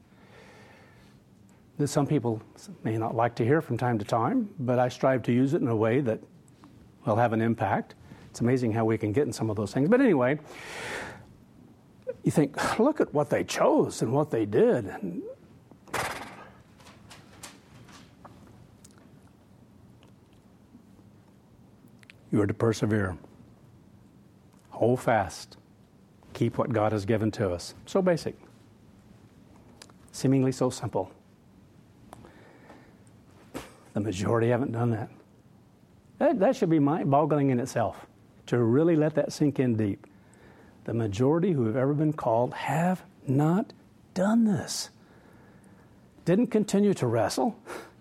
that some people may not like to hear from time to time, but I strive to use it in a way that will have an impact. It's amazing how we can get in some of those things. But anyway, you think, look at what they chose and what they did. And you are to persevere. Hold fast. Keep what God has given to us. So basic. Seemingly so simple. The majority haven't done that. That should be mind-boggling in itself, to really let that sink in deep. The majority who have ever been called have not done this. Didn't continue to wrestle.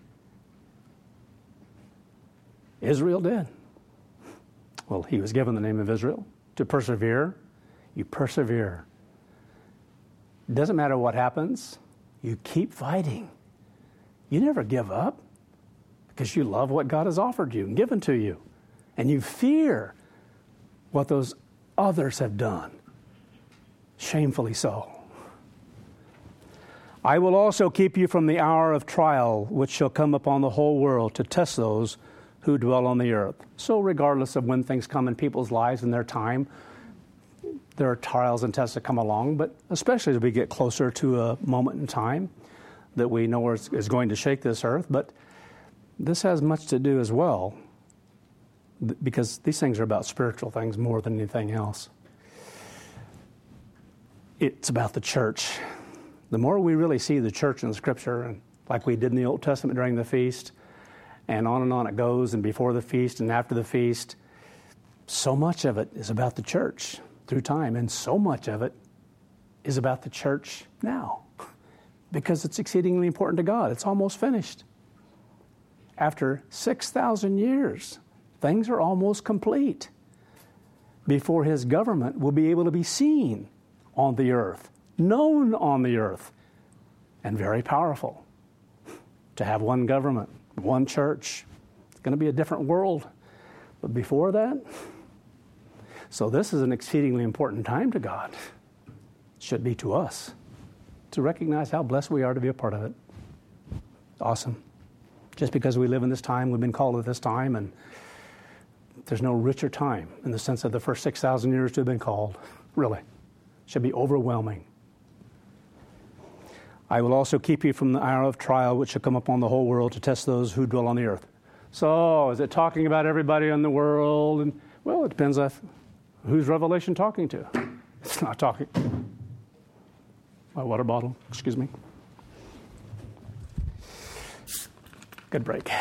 Israel did. Well, he was given the name of Israel. To persevere, you persevere. It doesn't matter what happens. You keep fighting. You never give up because you love what God has offered you and given to you. And you fear what those others have done. Shamefully so. I will also keep you from the hour of trial which shall come upon the whole world to test those who dwell on the earth. So regardless of when things come in people's lives and their time, there are trials and tests that come along, but especially as we get closer to a moment in time that we know is going to shake this earth. But this has much to do as well, because these things are about spiritual things more than anything else. It's about the church. The more we really see the church in the Scripture, and like we did in the Old Testament during the feast, and on it goes, and before the feast and after the feast, so much of it is about the church through time, and so much of it is about the church now, because it's exceedingly important to God. It's almost finished. After 6,000 years, things are almost complete before His government will be able to be seen on the earth, known on the earth, and very powerful. To have one government, one church. It's going to be a different world. But before that, so this is an exceedingly important time to God. It should be to us, to recognize how blessed we are to be a part of it. Awesome. Just because we live in this time, we've been called at this time, and there's no richer time in the sense of the first 6,000 years to have been called. Really. Should be overwhelming. I will also keep you from the hour of trial which shall come upon the whole world to test those who dwell on the earth. So, is it talking about everybody in the world? And well, it depends on who's Revelation talking to. It's not talking. My water bottle, excuse me. Good break.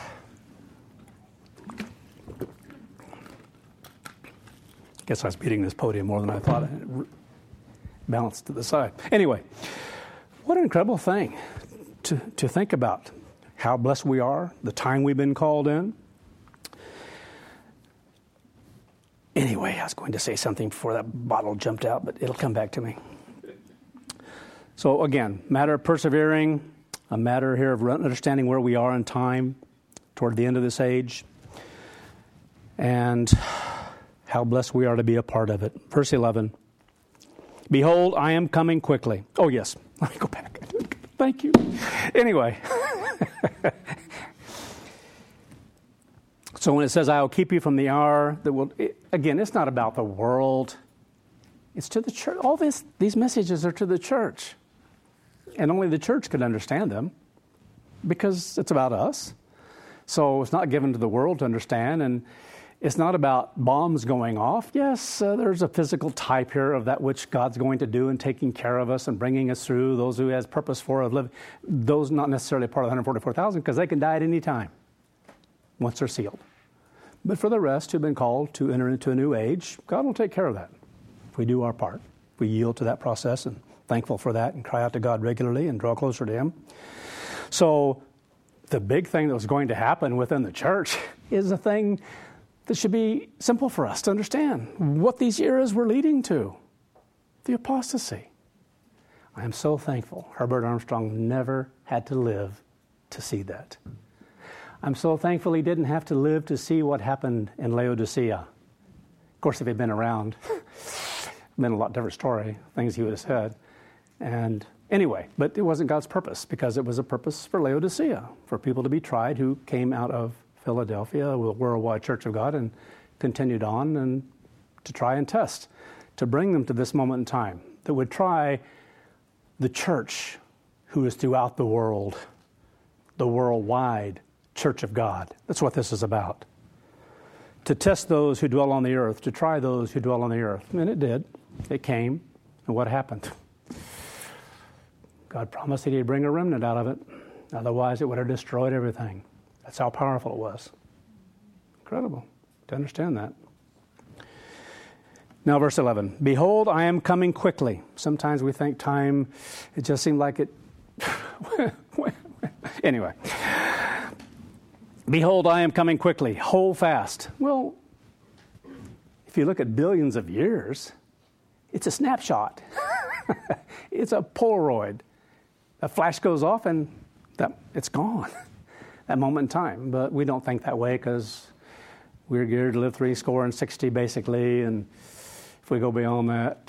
Guess I was beating this podium more than I thought. It balanced to the side. Anyway, what an incredible thing to think about. How blessed we are, the time we've been called in. Anyway, I was going to say something before that bottle jumped out, but it'll come back to me. So again, matter of persevering, a matter here of understanding where we are in time toward the end of this age, and how blessed we are to be a part of it. Verse 11. Behold, I am coming quickly. Oh, yes. Let me go back. Thank you. Anyway. So when it says, I will keep you from the hour that will, again, it's not about the world. It's to the church. All these messages are to the church. And only the church could understand them because it's about us. So it's not given to the world to understand. And it's not about bombs going off. Yes, there's a physical type here of that which God's going to do and taking care of us and bringing us through, those who has purpose for of living. Those not necessarily part of the 144,000 because they can die at any time once they're sealed. But for the rest who've been called to enter into a new age, God will take care of that if we do our part. If we yield to that process and thankful for that and cry out to God regularly and draw closer to Him. So the big thing that was going to happen within the church is a thing that should be simple for us to understand. What these eras were leading to. The apostasy. I am so thankful Herbert Armstrong never had to live to see that. I'm so thankful he didn't have to live to see what happened in Laodicea. Of course, if he'd been around, it'd been a lot different story, things he would have said. And anyway, but it wasn't God's purpose because it was a purpose for Laodicea, for people to be tried who came out of Philadelphia, a worldwide Church of God, and continued on and to try and test, to bring them to this moment in time that would try the church who is throughout the world, the worldwide Church of God. That's what this is about. To test those who dwell on the earth, to try those who dwell on the earth. And it did. It came. And what happened? God promised that He'd bring a remnant out of it. Otherwise, it would have destroyed everything. That's how powerful it was. Incredible to understand that. Now, verse 11. Behold, I am coming quickly. Sometimes we think time, it just seemed like it... Anyway. Behold, I am coming quickly. Hold fast. Well, if you look at billions of years, it's a snapshot. It's a Polaroid. A flash goes off and it's gone. That moment in time. But we don't think that way because we're geared to live 60 basically. And if we go beyond that,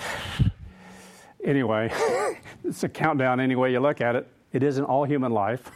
anyway, it's a countdown any way you look at it. It isn't all human life.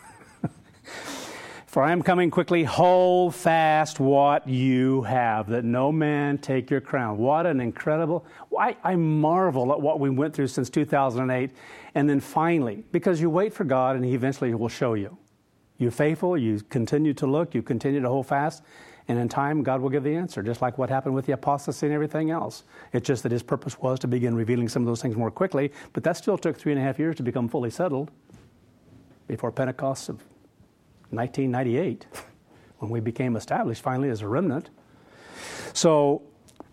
For I am coming quickly, hold fast what you have, that no man take your crown. What an incredible... I marvel at what we went through since 2008. And then finally, because you wait for God and He eventually will show you. You're faithful, you continue to look, you continue to hold fast, and in time God will give the answer, just like what happened with the apostasy and everything else. It's just that His purpose was to begin revealing some of those things more quickly, but that still took 3.5 years to become fully settled before Pentecost of 1998, when we became established finally as a remnant. So,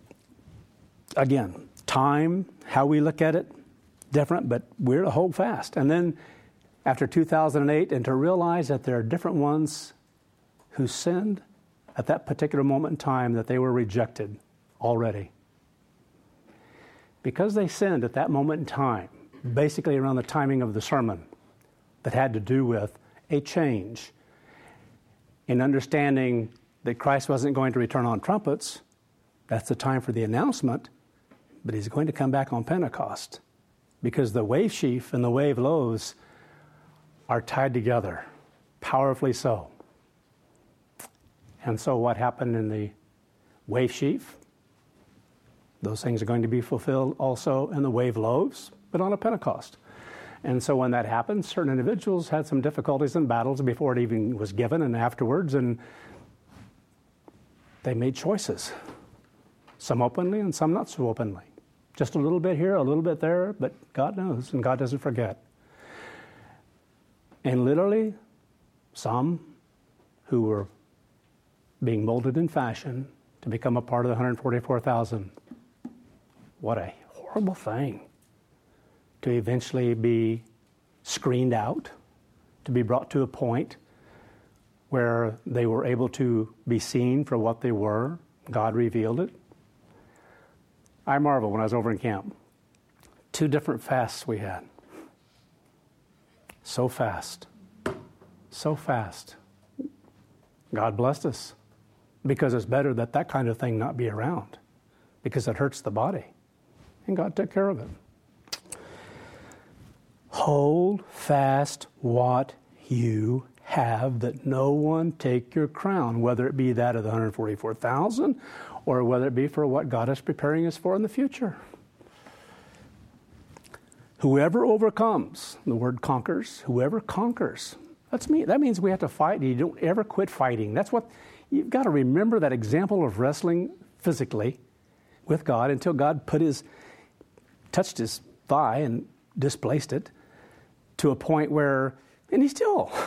again, time, how we look at it, different, but we're to hold fast. And then after 2008, and to realize that there are different ones who sinned at that particular moment in time, that they were rejected already. Because they sinned at that moment in time, basically around the timing of the sermon, that had to do with a change in understanding that Christ wasn't going to return on trumpets. That's the time for the announcement, but He's going to come back on Pentecost because the wave sheaf and the wave loaves are tied together, powerfully so. And so what happened in the wave sheaf, those things are going to be fulfilled also in the wave loaves, but on a Pentecost. And so when that happened, certain individuals had some difficulties and battles before it even was given and afterwards, and they made choices, some openly and some not so openly. Just a little bit here, a little bit there, but God knows and God doesn't forget. And literally, some who were being molded in fashion to become a part of the 144,000. What a horrible thing. To eventually be screened out, to be brought to a point where they were able to be seen for what they were. God revealed it. I marvel when I was over in camp. 2 different fasts we had. So fast. So fast. God blessed us because it's better that that kind of thing not be around because it hurts the body. And God took care of it. Hold fast what you have, that no one take your crown, whether it be that of the 144,000 or whether it be for what God is preparing us for in the future. Whoever overcomes, the word conquers, whoever conquers. That means we have to fight, and you don't ever quit fighting. That's what, you've got to remember that example of wrestling physically with God until God touched his thigh and displaced it to a point where, and he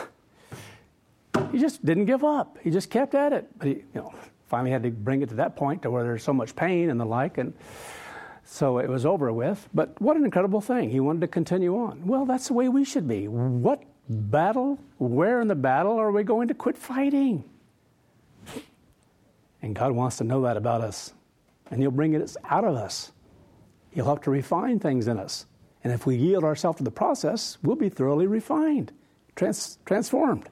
just didn't give up. He just kept at it. But he, finally had to bring it to that point to where there's so much pain and the like, and so it was over with. But what an incredible thing. He wanted to continue on. Well, that's the way we should be. Where in the battle are we going to quit fighting? And God wants to know that about us. And he'll bring it out of us. He'll help to refine things in us. And if we yield ourselves to the process, we'll be thoroughly refined, transformed.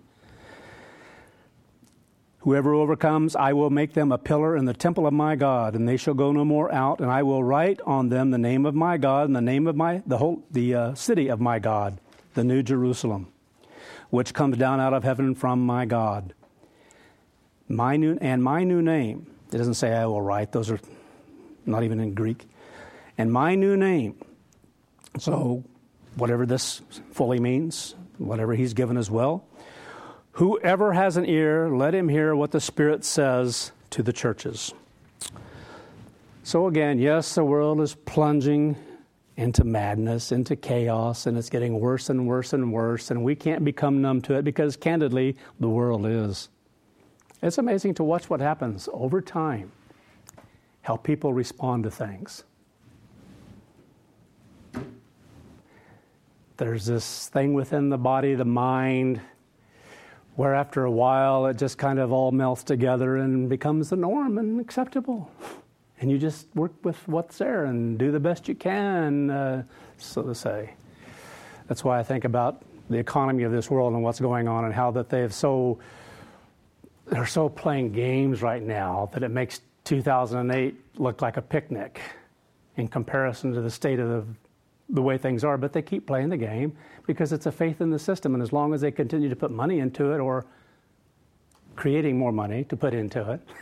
Whoever overcomes, I will make them a pillar in the temple of my God, and they shall go no more out. And I will write on them the name of my God and the name of the city of my God, the New Jerusalem, which comes down out of heaven from my God. My new name. It doesn't say I will write; those are not even in Greek. And my new name. So, whatever this fully means, whatever he's given as well. Whoever has an ear, let him hear what the Spirit says to the churches. So again, yes, the world is plunging into madness, into chaos, and it's getting worse and worse and worse, and we can't become numb to it because, candidly, the world is. It's amazing to watch what happens over time, how people respond to things. There's this thing within the body, the mind, where after a while it just kind of all melts together and becomes the norm and acceptable. And you just work with what's there and do the best you can, so to say. That's why I think about the economy of this world and what's going on and how that they're so playing games right now that it makes 2008 look like a picnic in comparison to the state of the way things are, but they keep playing the game because it's a faith in the system, and as long as they continue to put money into it or creating more money to put into it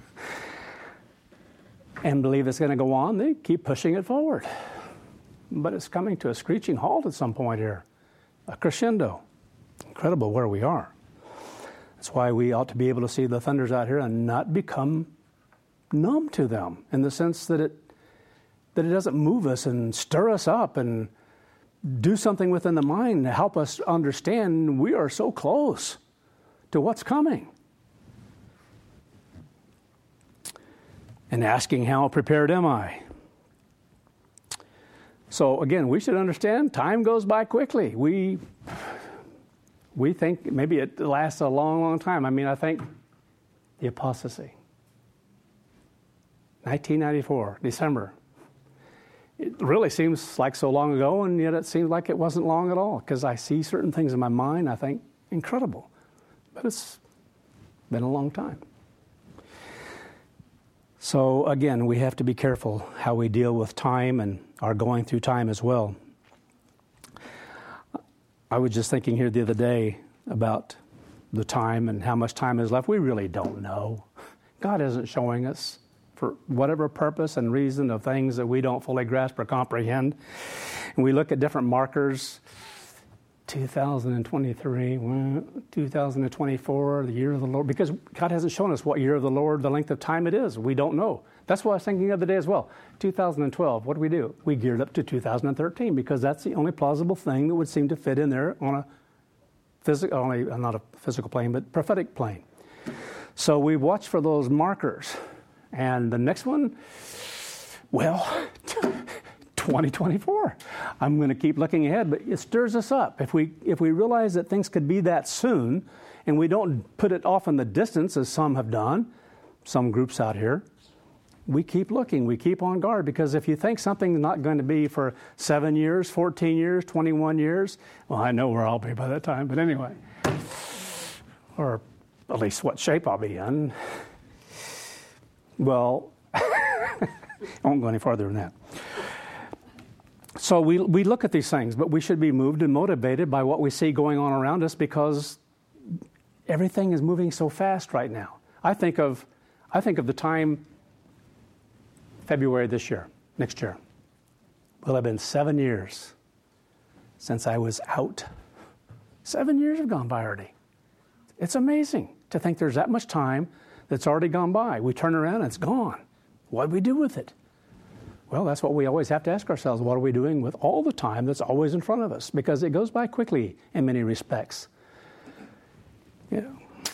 and believe it's going to go on, they keep pushing it forward. But it's coming to a screeching halt at some point here, a crescendo. Incredible where we are. That's why we ought to be able to see the thunders out here and not become numb to them in the sense that it doesn't move us and stir us up and do something within the mind to help us understand we are so close to what's coming. And asking, how prepared am I? So again, we should understand time goes by quickly. We think maybe it lasts a long, long time. I mean, I think the apostasy. 1994, December. It really seems like so long ago, and yet it seems like it wasn't long at all, because I see certain things in my mind, I think, incredible. But it's been a long time. So again, we have to be careful how we deal with time and are going through time as well. I was just thinking here the other day about the time and how much time is left. We really don't know. God isn't showing us for whatever purpose and reason of things that we don't fully grasp or comprehend. And we look at different markers, 2023, 2024, the year of the Lord, because God hasn't shown us what year of the Lord, the length of time it is. We don't know. That's what I was thinking the other day as well. 2012, what do? We geared up to 2013 because that's the only plausible thing that would seem to fit in there on a physical, not a physical plane, but prophetic plane. So we watch for those markers. And the next one, well, 2024. I'm going to keep looking ahead, but it stirs us up. If we realize that things could be that soon, and we don't put it off in the distance as some have done, some groups out here, we keep looking, we keep on guard, because if you think something's not going to be for 7 years, 14 years, 21 years, well, I know where I'll be by that time, but anyway, or at least what shape I'll be in. Well, I won't go any farther than that. So we look at these things, but we should be moved and motivated by what we see going on around us, because everything is moving so fast right now. I think of the time February this year, next year. Will have been 7 years since I was out. 7 years have gone by already. It's amazing to think there's that much time that's already gone by. We turn around and it's gone. What do we do with it? Well, that's what we always have to ask ourselves. What are we doing with all the time that's always in front of us? Because it goes by quickly in many respects. Yeah.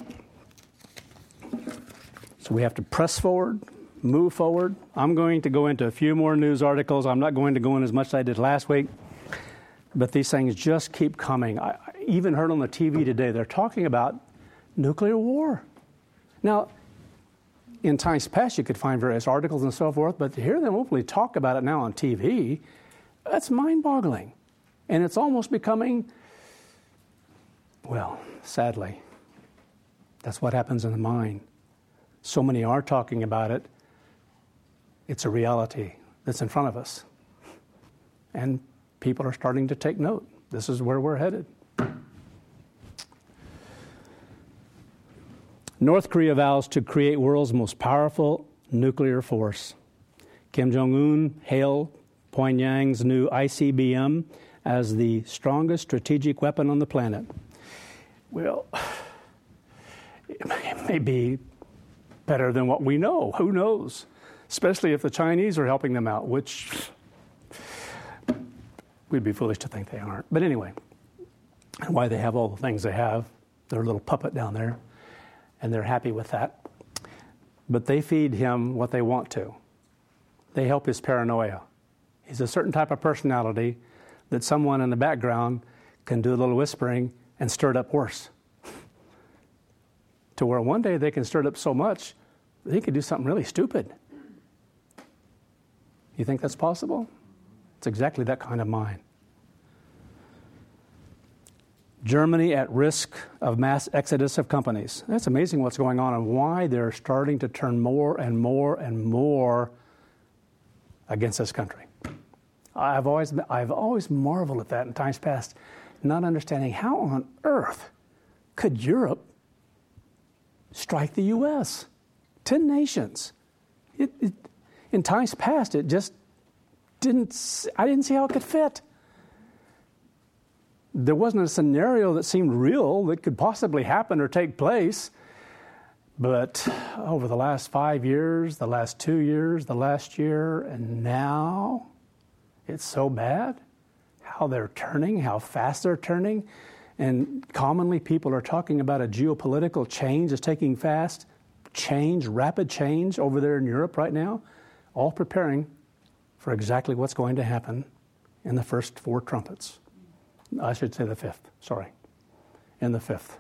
So we have to press forward, move forward. I'm going to go into a few more news articles. I'm not going to go in as much as I did last week. But these things just keep coming. I even heard on the TV today, they're talking about nuclear war. Now, in times past, you could find various articles and so forth, but to hear them openly talk about it now on TV, that's mind-boggling. And it's almost becoming, well, sadly, that's what happens in the mind. So many are talking about it. It's a reality that's in front of us. And people are starting to take note. This is where we're headed. North Korea vows to create world's most powerful nuclear force. Kim Jong-un hailed Pyongyang's new ICBM as the strongest strategic weapon on the planet. Well, it may be better than what we know. Who knows? Especially if the Chinese are helping them out, which we'd be foolish to think they aren't. But anyway, why they have all the things they have, their little puppet down there, and they're happy with that. But they feed him what they want to. They help his paranoia. He's a certain type of personality that someone in the background can do a little whispering and stir it up worse. To where one day they can stir it up so much, they could do something really stupid. You think that's possible? It's exactly that kind of mind. Germany at risk of mass exodus of companies. That's amazing what's going on and why they're starting to turn more and more and more against this country. I've always marveled at that in times past, not understanding how on earth could Europe strike the U.S. 10 nations. In times past, it just I didn't see how it could fit. There wasn't a scenario that seemed real that could possibly happen or take place. But over the last 5 years, the last 2 years, the last year, and now it's so bad. How they're turning, how fast they're turning. And commonly people are talking about a geopolitical change that's taking fast change, rapid change over there in Europe right now, all preparing for exactly what's going to happen in the first 4 trumpets. I should say the 5th, sorry, in the 5th.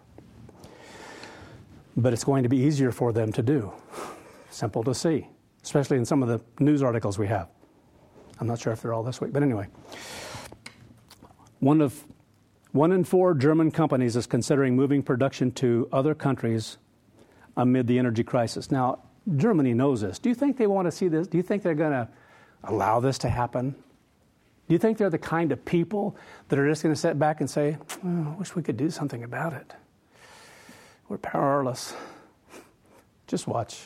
But it's going to be easier for them to do. Simple to see, especially in some of the news articles we have. I'm not sure if they're all this week, but anyway. One in 4 German companies is considering moving production to other countries amid the energy crisis. Now, Germany knows this. Do you think they want to see this? Do you think they're going to allow this to happen? Do you think they're the kind of people that are just going to sit back and say, oh, I wish we could do something about it? We're powerless. Just watch.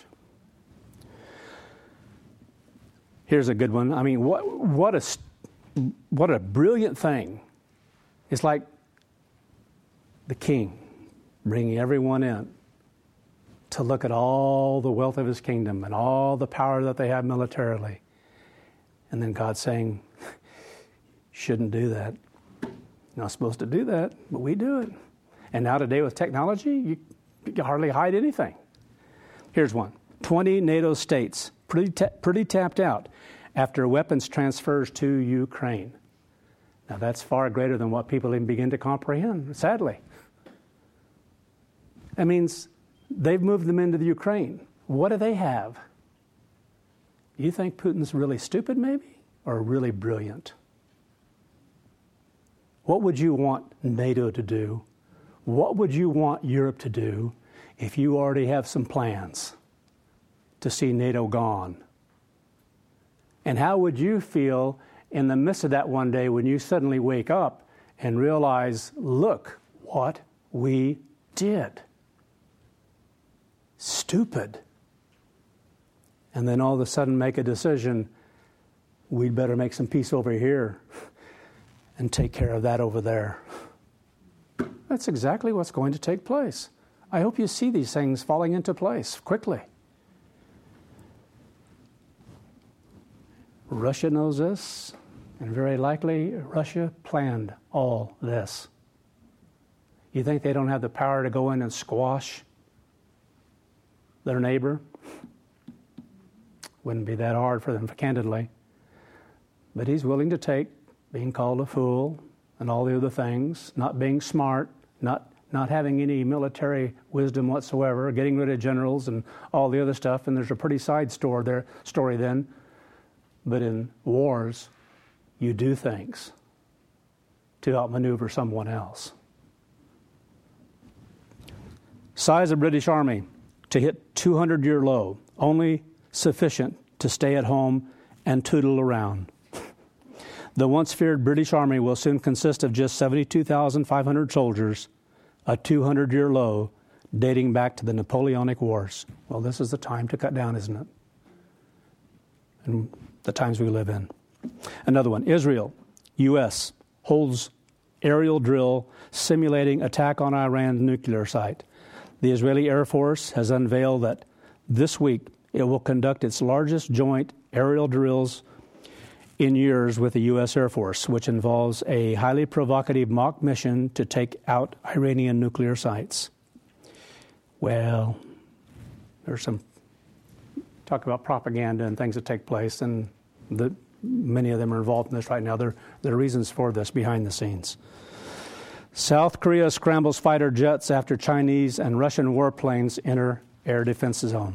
Here's a good one. I mean, what a brilliant thing. It's like the king bringing everyone in to look at all the wealth of his kingdom and all the power that they have militarily. And then God saying, shouldn't do that. You're not supposed to do that, but we do it. And now today with technology, you can hardly hide anything. Here's one. 20 NATO states pretty tapped out after weapons transfers to Ukraine. Now that's far greater than what people even begin to comprehend, sadly. That means they've moved them into the Ukraine. What do they have? You think Putin's really stupid maybe, or really brilliant? What would you want NATO to do? What would you want Europe to do if you already have some plans to see NATO gone? And how would you feel in the midst of that one day when you suddenly wake up and realize, look what we did? stupid. And then all of a sudden make a decision, we'd better make some peace over here and take care of that over there. That's exactly what's going to take place. I hope you see these things falling into place quickly. Russia knows this, and very likely Russia planned all this. You think they don't have the power to go in and squash their neighbor? Wouldn't be that hard for them, candidly. But he's willing to take being called a fool and all the other things, not being smart, not having any military wisdom whatsoever, getting rid of generals and all the other stuff. And there's a pretty side story then. But in wars, you do things to outmaneuver someone else. Size of British Army to hit 200-year low, only sufficient to stay at home and tootle around. The once feared British Army will soon consist of just 72,500 soldiers, a 200-year low dating back to the Napoleonic Wars. Well, this is the time to cut down, isn't it? And the times we live in. Another one, Israel, U.S. holds aerial drill simulating attack on Iran's nuclear site. The Israeli Air Force has unveiled that this week it will conduct its largest joint aerial drills in years with the U.S. Air Force, which involves a highly provocative mock mission to take out Iranian nuclear sites. Well, there's some talk about propaganda and things that take place, and many of them are involved in this right now. There are reasons for this behind the scenes. South Korea scrambles fighter jets after Chinese and Russian warplanes enter air defense zone.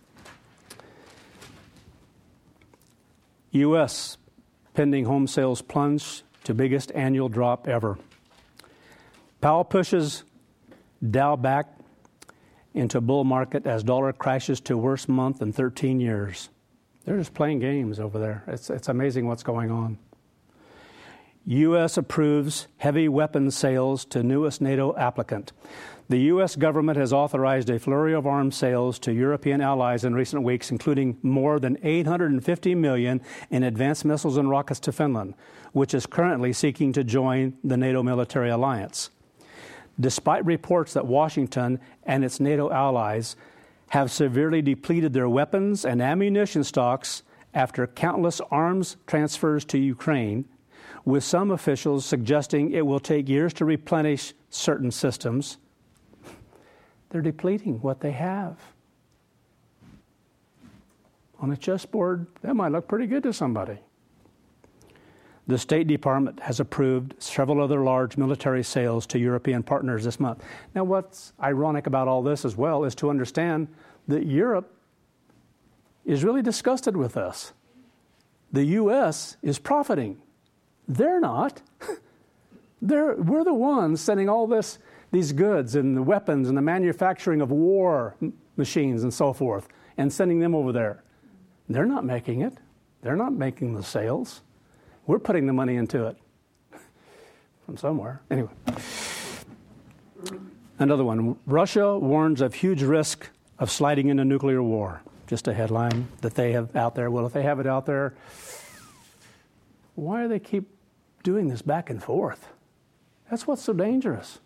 U.S. pending home sales plunge to biggest annual drop ever. Powell pushes Dow back into bull market as dollar crashes to worst month in 13 years. They're just playing games over there. It's amazing what's going on. U.S. approves heavy weapons sales to newest NATO applicant. The U.S. government has authorized a flurry of arms sales to European allies in recent weeks, including more than $850 million in advanced missiles and rockets to Finland, which is currently seeking to join the NATO military alliance. Despite reports that Washington and its NATO allies have severely depleted their weapons and ammunition stocks after countless arms transfers to Ukraine, with some officials suggesting it will take years to replenish certain systems, they're depleting what they have. On a chessboard, that might look pretty good to somebody. The State Department has approved several other large military sales to European partners this month. Now, what's ironic about all this as well is to understand that Europe is really disgusted with us. The U.S. is profiting. They're not. We're the ones sending all these goods and the weapons and the manufacturing of war machines and so forth and sending them over there. They're not making it. They're not making the sales. We're putting the money into it from somewhere. Anyway. Another one. Russia warns of huge risk of sliding into nuclear war. Just a headline that they have out there. Well, if they have it out there, why do they keep doing this back and forth? That's what's so dangerous.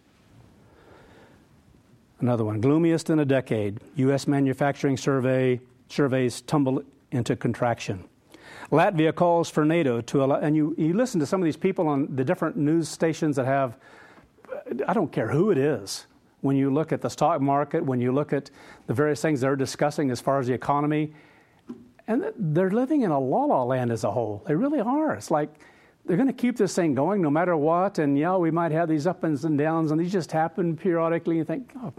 Another one. Gloomiest in a decade. U.S. manufacturing surveys tumble into contraction. Latvia calls for NATO to allow, and you listen to some of these people on the different news stations that have, I don't care who it is, when you look at the stock market, when you look at the various things they're discussing as far as the economy, and they're living in a la-la land as a whole. They really are. It's like they're going to keep this thing going no matter what, and yeah, we might have these ups and downs, and these just happen periodically. You think, oh.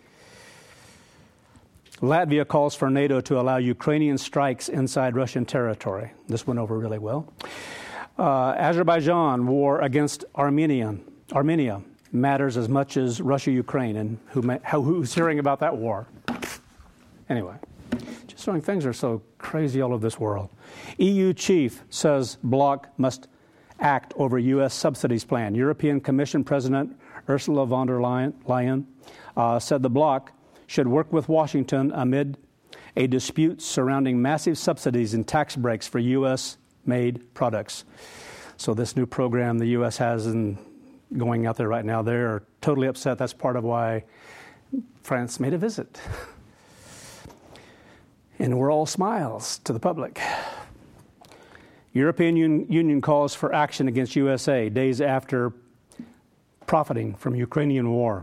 Latvia calls for NATO to allow Ukrainian strikes inside Russian territory. This went over really well. Azerbaijan war against Armenia matters as much as Russia-Ukraine, and who's hearing about that war? Anyway, just showing things are so crazy all over this world. EU chief says bloc must act over U.S. subsidies plan. European Commission President Ursula von der Leyen said the bloc should work with Washington amid a dispute surrounding massive subsidies and tax breaks for U.S.-made products. So this new program the U.S. has going out there right now, they're totally upset. That's part of why France made a visit. And we're all smiles to the public. European Union calls for action against USA days after profiting from Ukrainian war.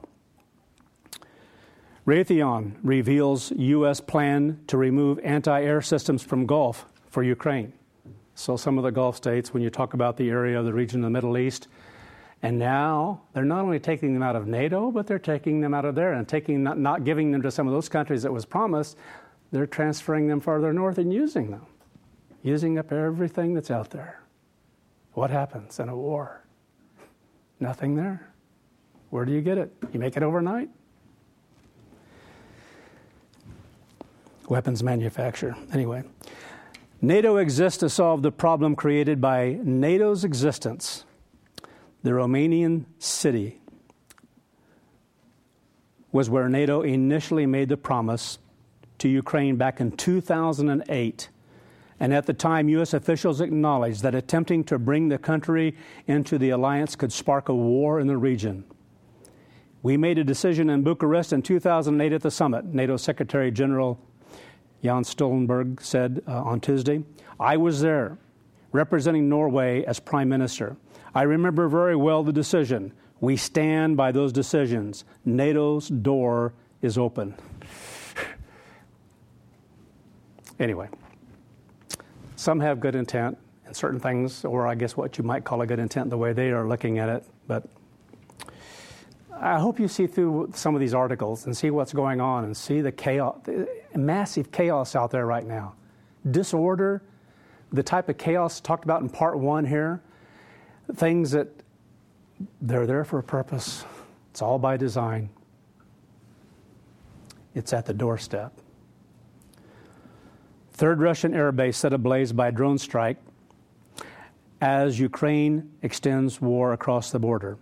Raytheon reveals U.S. plan to remove anti-air systems from Gulf for Ukraine. So some of the Gulf states, when you talk about the area of the region of the Middle East, and now they're not only taking them out of NATO, but they're taking them out of there and not giving them to some of those countries that was promised. They're transferring them farther north and using them, using up everything that's out there. What happens in a war? Nothing there. Where do you get it? You make it overnight? Weapons manufacture. Anyway, NATO exists to solve the problem created by NATO's existence. The Romanian city was where NATO initially made the promise to Ukraine back in 2008. And at the time, U.S. officials acknowledged that attempting to bring the country into the alliance could spark a war in the region. We made a decision in Bucharest in 2008 at the summit, NATO Secretary General Jens Stoltenberg said on Tuesday. I was there, representing Norway as Prime Minister. I remember very well the decision. We stand by those decisions. NATO's door is open. Anyway, some have good intent in certain things, or I guess what you might call a good intent the way they are looking at it. But I hope you see through some of these articles and see what's going on and see the chaos, the massive chaos out there right now. Disorder, the type of chaos talked about in part one here, things that they're there for a purpose. It's all by design. It's at the doorstep. Third Russian air base set ablaze by a drone strike as Ukraine extends war across the border.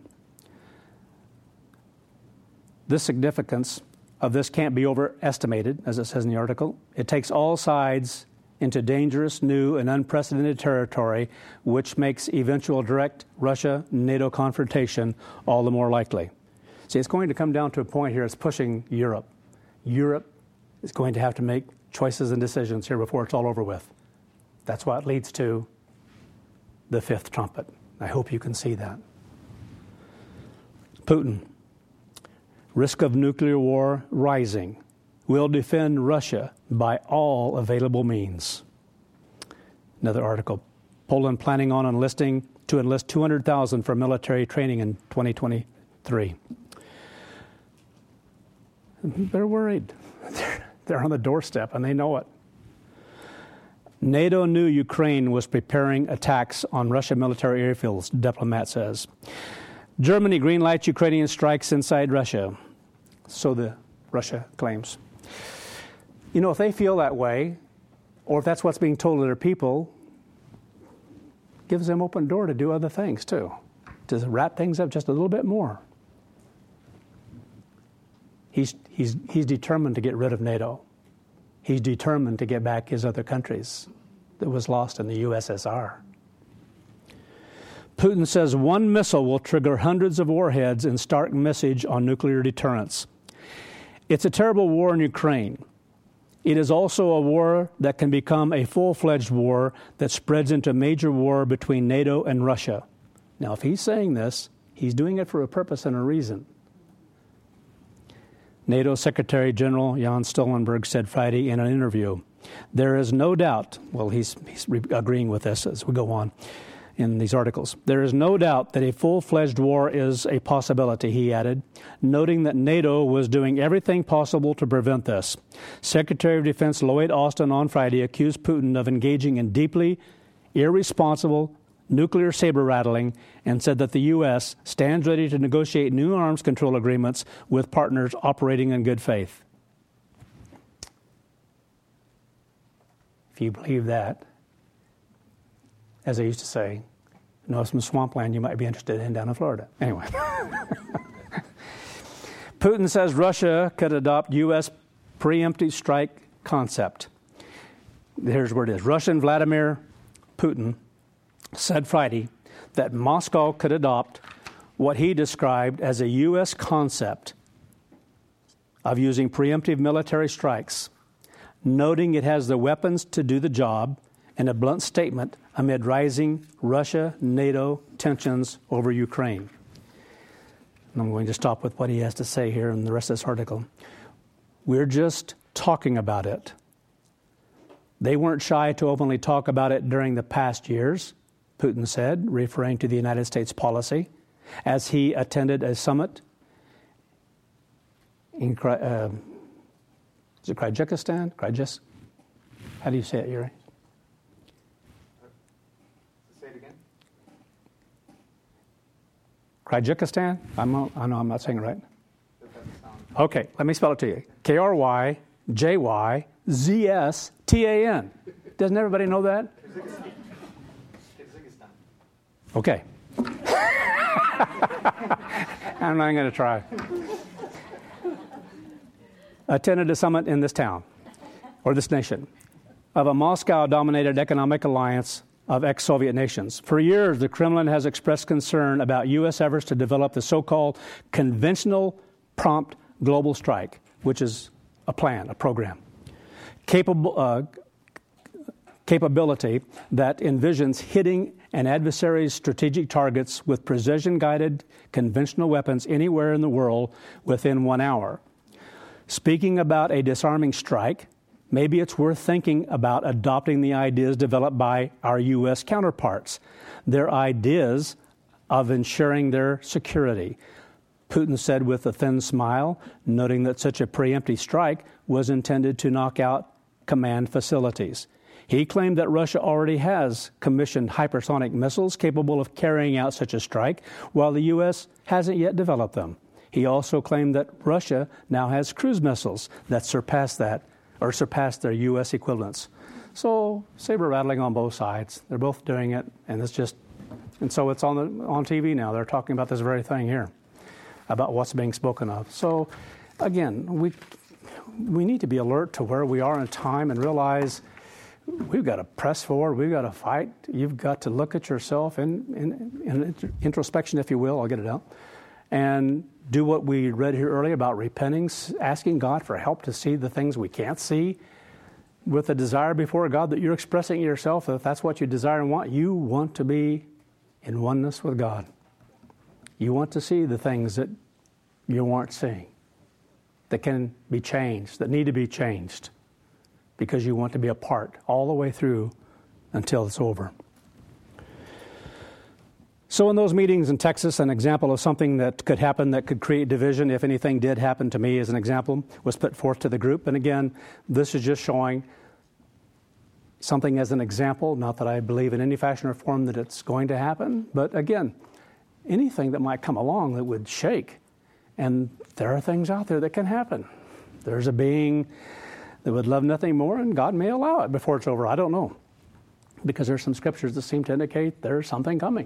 The significance of this can't be overestimated, as it says in the article. It takes all sides into dangerous, new, and unprecedented territory, which makes eventual direct Russia-NATO confrontation all the more likely. See, it's going to come down to a point here, it's pushing Europe. Europe is going to have to make choices and decisions here before it's all over with. That's what leads to the fifth trumpet. I hope you can see that. Putin. Risk of nuclear war rising. Will defend Russia by all available means. Another article. Poland planning on enlist 200,000 for military training in 2023. They're worried. They're on the doorstep and they know it. NATO knew Ukraine was preparing attacks on Russian military airfields, diplomat says. Germany greenlights Ukrainian strikes inside Russia. So the Russia claims. You know, if they feel that way, or if that's what's being told to their people, gives them open door to do other things too, to wrap things up just a little bit more. He's determined to get rid of NATO. He's determined to get back his other countries that was lost in the USSR. Putin says one missile will trigger hundreds of warheads in stark message on nuclear deterrence. It's a terrible war in Ukraine. It is also a war that can become a full-fledged war that spreads into a major war between NATO and Russia. Now, if he's saying this, he's doing it for a purpose and a reason. NATO Secretary General Jens Stoltenberg said Friday in an interview, there is no doubt, well, he's agreeing with this as we go on in these articles, there is no doubt that a full-fledged war is a possibility, he added, noting that NATO was doing everything possible to prevent this. Secretary of Defense Lloyd Austin on Friday accused Putin of engaging in deeply irresponsible nuclear saber-rattling and said that the U.S. stands ready to negotiate new arms control agreements with partners operating in good faith. If you believe that, as I used to say, know some swampland you might be interested in down in Florida. Anyway. Putin says Russia could adopt U.S. preemptive strike concept. Here's where it is. Russian Vladimir Putin said Friday that Moscow could adopt what he described as a U.S. concept of using preemptive military strikes, noting it has the weapons to do the job in a blunt statement amid rising Russia-NATO tensions over Ukraine. And I'm going to stop with what he has to say here in the rest of this article. We're just talking about it. They weren't shy to openly talk about it during the past years, Putin said, referring to the United States policy, as he attended a summit in is it Kyrgyzstan? How do you say it, Yuri? Say it again. Kyrgyzstan? I know I'm not saying it right. Okay, let me spell it to you. Kryjyzstan. Doesn't everybody know that? Kyrgyzstan. Okay. I'm not going to try. Attended a summit in this town, or this nation, of a Moscow-dominated economic alliance of ex-Soviet nations. For years, the Kremlin has expressed concern about U.S. efforts to develop the so-called conventional prompt global strike, which is a plan, a program, capability that envisions hitting an adversary's strategic targets with precision-guided conventional weapons anywhere in the world within 1 hour. Speaking about a disarming strike, maybe it's worth thinking about adopting the ideas developed by our U.S. counterparts, their ideas of ensuring their security. Putin said with a thin smile, noting that such a preemptive strike was intended to knock out command facilities. He claimed that Russia already has commissioned hypersonic missiles capable of carrying out such a strike, while the U.S. hasn't yet developed them. He also claimed that Russia now has cruise missiles that surpass their U.S. equivalents. So saber rattling on both sides. They're both doing it, and so it's on TV now. They're talking about this very thing here, about what's being spoken of. So again, we need to be alert to where we are in time and realize we've got to press forward. We've got to fight. You've got to look at yourself in introspection, if you will. I'll get it out. And do what we read here earlier about repenting, asking God for help to see the things we can't see, with a desire before God that you're expressing yourself. If that's what you desire and want, you want to be in oneness with God. You want to see the things that you aren't seeing, that can be changed, that need to be changed, because you want to be a part all the way through until it's over. So in those meetings in Texas, an example of something that could happen that could create division, if anything did happen to me as an example, was put forth to the group. And again, this is just showing something as an example, not that I believe in any fashion or form that it's going to happen, but again, anything that might come along that would shake. And there are things out there that can happen. There's a being that would love nothing more, and God may allow it before it's over. I don't know, because there's some scriptures that seem to indicate there's something coming.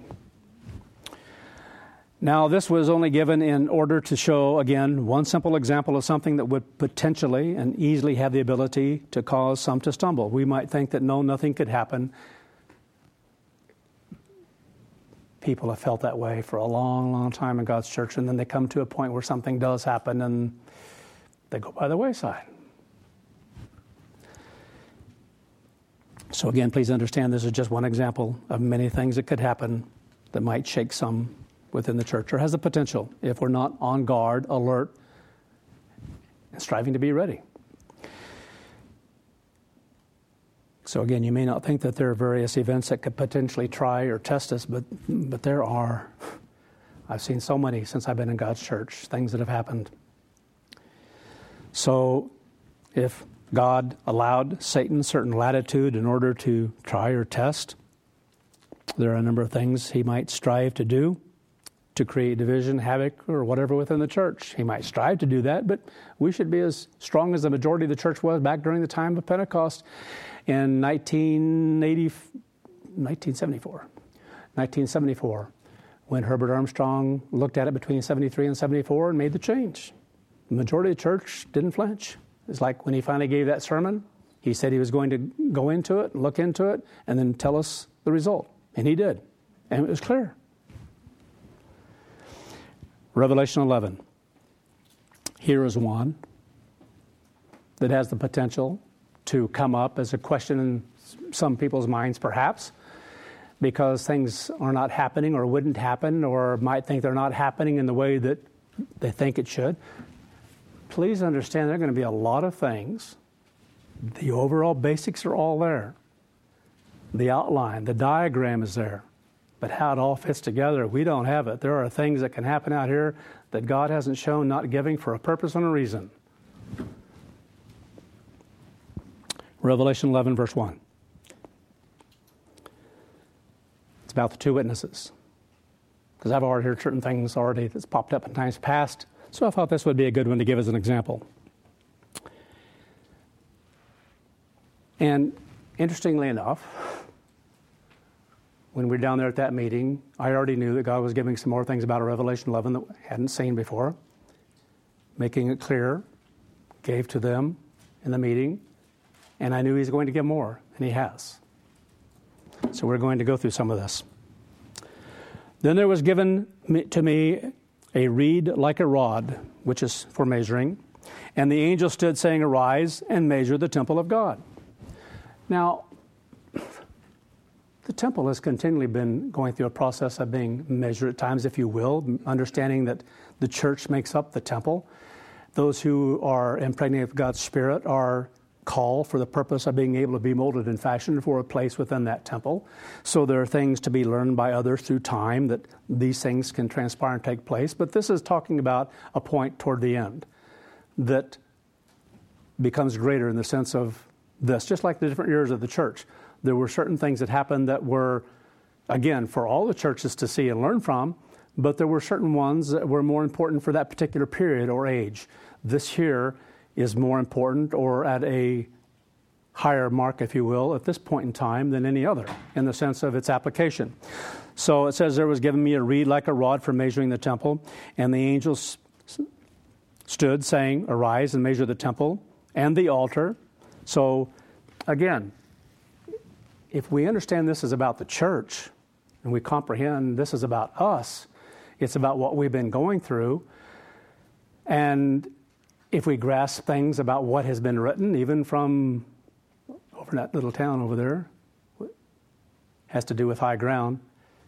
Now, this was only given in order to show, again, one simple example of something that would potentially and easily have the ability to cause some to stumble. We might think that no, nothing could happen. People have felt that way for a long, long time in God's church, and then they come to a point where something does happen and they go by the wayside. So again, please understand this is just one example of many things that could happen that might shake some within the church, or has the potential if we're not on guard, alert, and striving to be ready. So again, you may not think that there are various events that could potentially try or test us, but there are. I've seen so many since I've been in God's church, things that have happened. So if God allowed Satan certain latitude in order to try or test, there are a number of things he might strive to do to create division, havoc, or whatever within the church. He might strive to do that, but we should be as strong as the majority of the church was back during the time of Pentecost in 1974, when Herbert Armstrong looked at it between 73 and 74 and made the change. The majority of the church didn't flinch. It's like when he finally gave that sermon, he said he was going to go into it, look into it, and then tell us the result. And he did. And it was clear. Revelation 11. Here is one that has the potential to come up as a question in some people's minds, perhaps, because things are not happening or wouldn't happen or might think they're not happening in the way that they think it should. Please understand there are going to be a lot of things. The overall basics are all there. The outline, the diagram is there. But how it all fits together, we don't have it. There are things that can happen out here that God hasn't shown, not giving for a purpose and a reason. Revelation 11, verse 1. It's about the two witnesses. Because I've already heard certain things already that's popped up in times past. So I thought this would be a good one to give as an example. And interestingly enough, when we were down there at that meeting, I already knew that God was giving some more things about Revelation 11 that we hadn't seen before, making it clear, gave to them in the meeting, and I knew He's going to give more, and He has. So we're going to go through some of this. Then there was given to me a reed like a rod, which is for measuring, and the angel stood saying, "Arise and measure the temple of God." Now, the temple has continually been going through a process of being measured at times, if you will, understanding that the church makes up the temple. Those who are impregnated with God's Spirit are called for the purpose of being able to be molded and fashioned for a place within that temple. So there are things to be learned by others through time that these things can transpire and take place. But this is talking about a point toward the end that becomes greater in the sense of this, just like the different years of the church. There were certain things that happened that were, again, for all the churches to see and learn from, but there were certain ones that were more important for that particular period or age. This here is more important or at a higher mark, if you will, at this point in time than any other in the sense of its application. So it says, there was given me a reed like a rod for measuring the temple, and the angels stood saying, "Arise and measure the temple and the altar." So again, if we understand this is about the church and we comprehend this is about us, it's about what we've been going through, and if we grasp things about what has been written, even from over in that little town over there, has to do with high ground,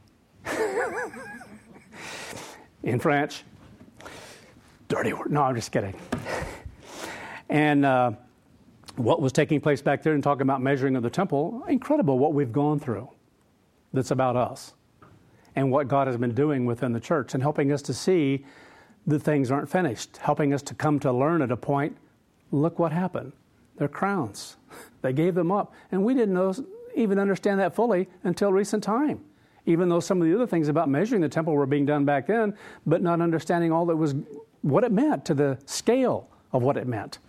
in French, dirty word. No, I'm just kidding. And what was taking place back there and talking about measuring of the temple, incredible what we've gone through that's about us and what God has been doing within the church and helping us to see that things aren't finished, helping us to come to learn at a point, look what happened. They're crowns. They gave them up. And we didn't even understand that fully until recent time, even though some of the other things about measuring the temple were being done back then, but not understanding all that was what it meant to the scale of what it meant.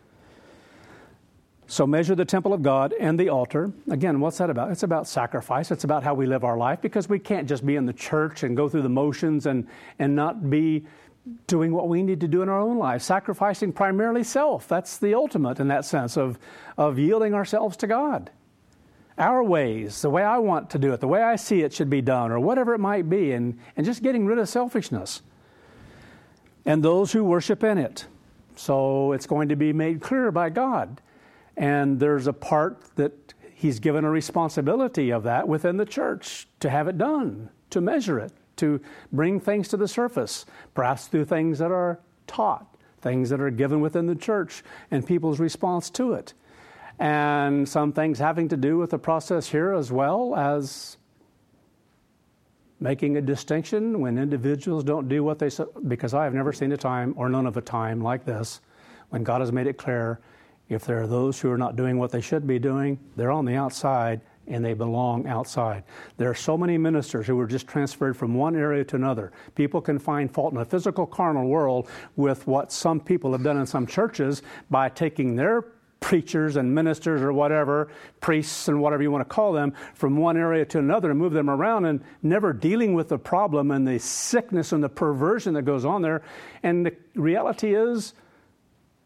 So measure the temple of God and the altar. Again, what's that about? It's about sacrifice. It's about how we live our life, because we can't just be in the church and go through the motions and not be doing what we need to do in our own lives, sacrificing primarily self. That's the ultimate in that sense of yielding ourselves to God. Our ways, the way I want to do it, the way I see it should be done, or whatever it might be, and just getting rid of selfishness. And those who worship in it. So it's going to be made clear by God. And there's a part that He's given a responsibility of that within the church to have it done, to measure it, to bring things to the surface, perhaps through things that are taught, things that are given within the church and people's response to it. And some things having to do with the process here, as well as making a distinction when individuals don't do what they say, because I have never seen a time or known of a time like this when God has made it clear, if there are those who are not doing what they should be doing, they're on the outside and they belong outside. There are so many ministers who were just transferred from one area to another. People can find fault in a physical, carnal world with what some people have done in some churches by taking their preachers and ministers or whatever, priests and whatever you want to call them, from one area to another and move them around and never dealing with the problem and the sickness and the perversion that goes on there. And the reality is,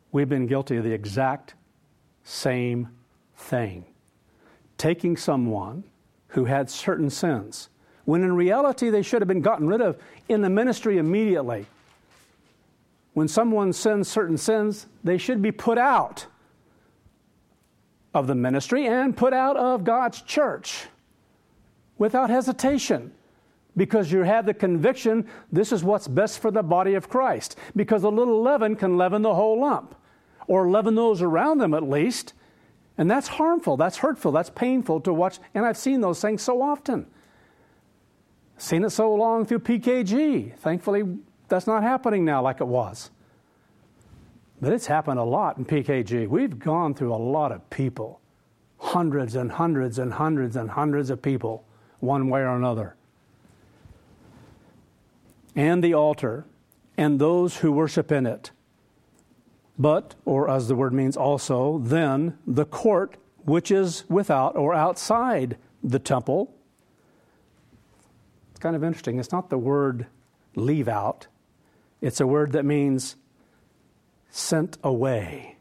we've been guilty of the exact same thing. Taking someone who had certain sins, when in reality they should have been gotten rid of in the ministry immediately. When someone sins certain sins, they should be put out of the ministry and put out of God's church without hesitation, because you have the conviction this is what's best for the body of Christ, because a little leaven can leaven the whole lump, or leaven those around them at least. And that's harmful, that's hurtful, that's painful to watch. And I've seen those things so often. Seen it so long through PKG. Thankfully, that's not happening now like it was. But it's happened a lot in PKG. We've gone through a lot of people. Hundreds and hundreds and hundreds and hundreds of people, one way or another. And the altar, and those who worship in it. But, or as the word means also, then the court which is without or outside the temple. It's kind of interesting. It's not the word leave out. It's a word that means sent away,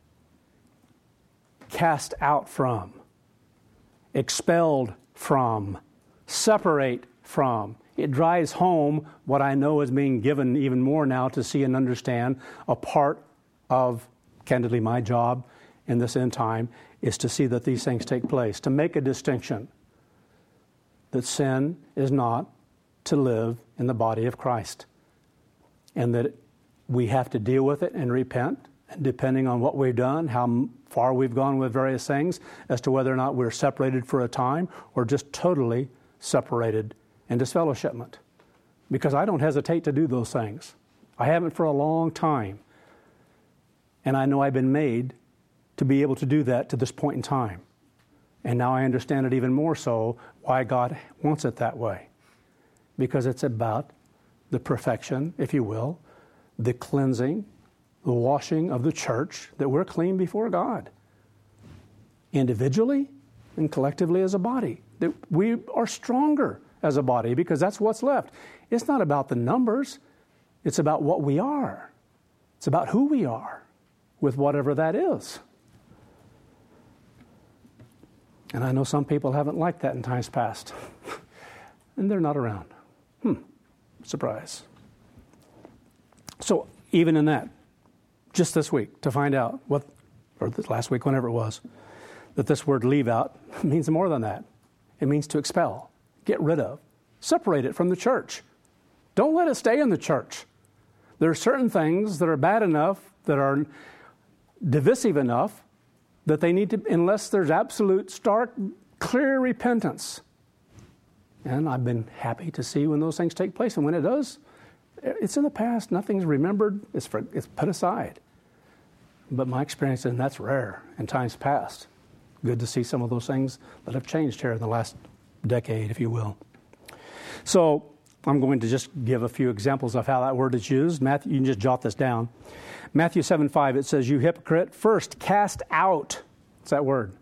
cast out from, expelled from, separate from. It drives home what I know is being given even more now to see and understand. A part of, candidly, my job in this end time is to see that these things take place, to make a distinction that sin is not to live in the body of Christ, and that we have to deal with it and repent, and depending on what we've done, how far we've gone with various things, as to whether or not we're separated for a time or just totally separated in disfellowshipment. Because I don't hesitate to do those things. I haven't for a long time. And I know I've been made to be able to do that to this point in time. And now I understand it even more so, why God wants it that way. Because it's about the perfection, if you will, the cleansing, the washing of the church, that we're clean before God. Individually and collectively as a body. That we are stronger as a body because that's what's left. It's not about the numbers. It's about what we are. It's about who we are with whatever that is. And I know some people haven't liked that in times past. And they're not around. Surprise. So even in that, just this week, to find out what, or this last week, whenever it was, that this word leave out means more than that. It means to expel, get rid of, separate it from the church. Don't let it stay in the church. There are certain things that are bad enough, that are divisive enough, that they need to, unless there's absolute, stark, clear repentance. And I've been happy to see when those things take place. And when it does, it's in the past. Nothing's remembered. It's put aside. But my experience is that's rare in times past. Good to see some of those things that have changed here in the last decade, if you will. So I'm going to just give a few examples of how that word is used. Matthew, you can just jot this down. Matthew 7:5, it says, "You hypocrite, first cast out." What's that word?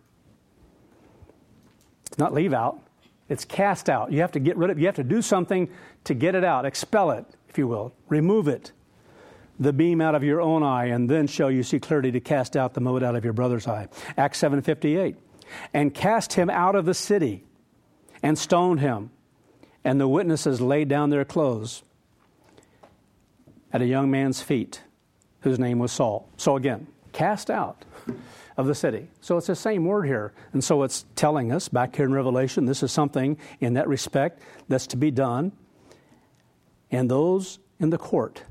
It's not leave out. It's cast out. You have to get rid of it. You have to do something to get it out. Expel it, if you will. Remove it. "The beam out of your own eye, and then shall you see clearly to cast out the mote out of your brother's eye." Acts 7:58. "And cast him out of the city, and stoned him. And the witnesses laid down their clothes at a young man's feet, whose name was Saul." So again, cast out of the city. So it's the same word here. And so it's telling us back here in Revelation, this is something in that respect that's to be done. And those in the court,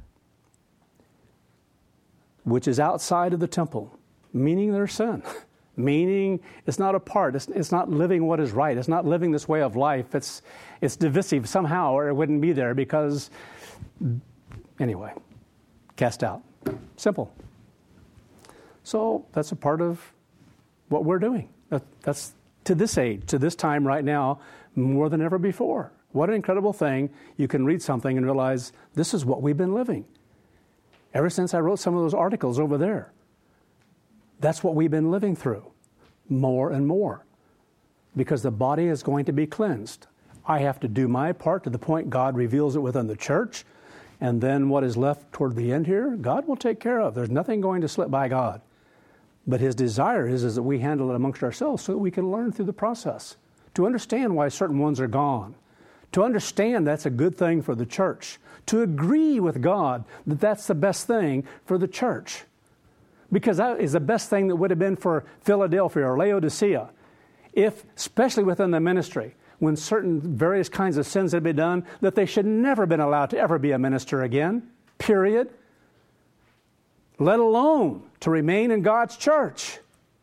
which is outside of the temple, meaning their sin, meaning it's not a part, it's not living what is right, it's not living this way of life, it's divisive somehow, or it wouldn't be there because, anyway, cast out. Simple. So that's a part of what we're doing. That's to this age, to this time right now, more than ever before. What an incredible thing. You can read something and realize this is what we've been living. Ever since I wrote some of those articles over there. That's what we've been living through, more and more. Because the body is going to be cleansed. I have to do my part to the point God reveals it within the church. And then what is left toward the end here, God will take care of. There's nothing going to slip by God. But his desire is that we handle it amongst ourselves so that we can learn through the process, to understand why certain ones are gone, to understand that's a good thing for the church, to agree with God that that's the best thing for the church. Because that is the best thing that would have been for Philadelphia or Laodicea. If, especially within the ministry, when certain various kinds of sins had been done, that they should never have been allowed to ever be a minister again, period. Let alone to remain in God's church.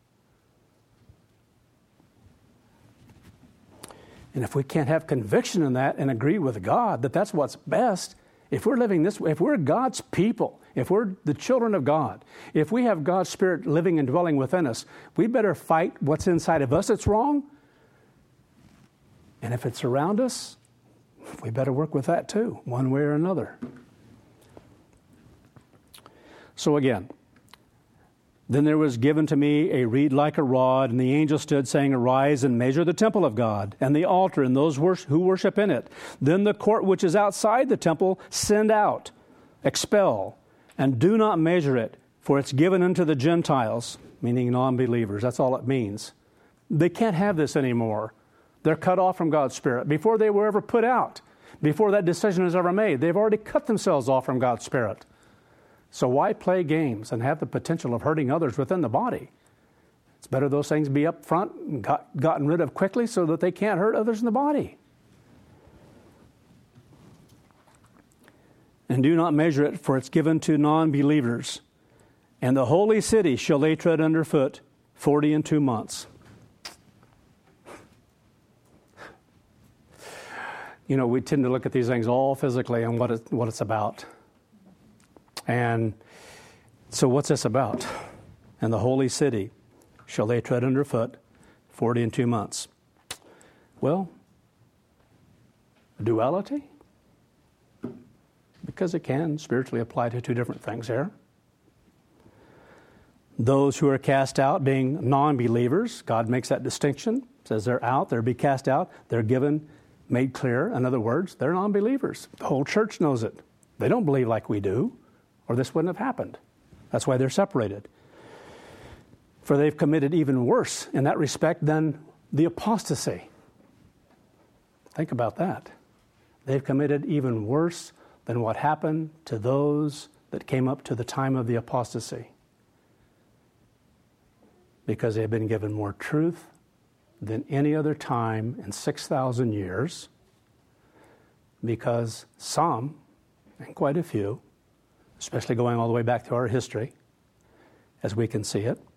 And if we can't have conviction in that and agree with God that that's what's best, if we're living this way, if we're God's people, if we're the children of God, if we have God's Spirit living and dwelling within us, we better fight what's inside of us that's wrong. And if it's around us, we better work with that too, one way or another. So again, then there was given to me a reed like a rod, and the angel stood, saying, Arise and measure the temple of God, and the altar, and those who worship in it. Then the court which is outside the temple send out, expel, and do not measure it, for it's given unto the Gentiles, meaning non-believers. That's all it means. They can't have this anymore. They're cut off from God's Spirit. Before they were ever put out, before that decision was ever made, they've already cut themselves off from God's Spirit. So why play games and have the potential of hurting others within the body? It's better those things be up front and gotten rid of quickly so that they can't hurt others in the body. And do not measure it, for it's given to non-believers. And the holy city shall they tread underfoot 42 months. You know, we tend to look at these things all physically and what it's about. And so what's this about? And the holy city shall they tread underfoot 42 months. Well, duality? Because it can spiritually apply to two different things here. Those who are cast out being non-believers, God makes that distinction, says they're out, they're be cast out, they're given, made clear. In other words, they're non-believers. The whole church knows it. They don't believe like we do, or this wouldn't have happened. That's why they're separated. For they've committed even worse in that respect than the apostasy. Think about that. They've committed even worse than what happened to those that came up to the time of the apostasy. Because they've been given more truth than any other time in 6,000 years. Because some, and quite a few, especially going all the way back to our history, as we can see it,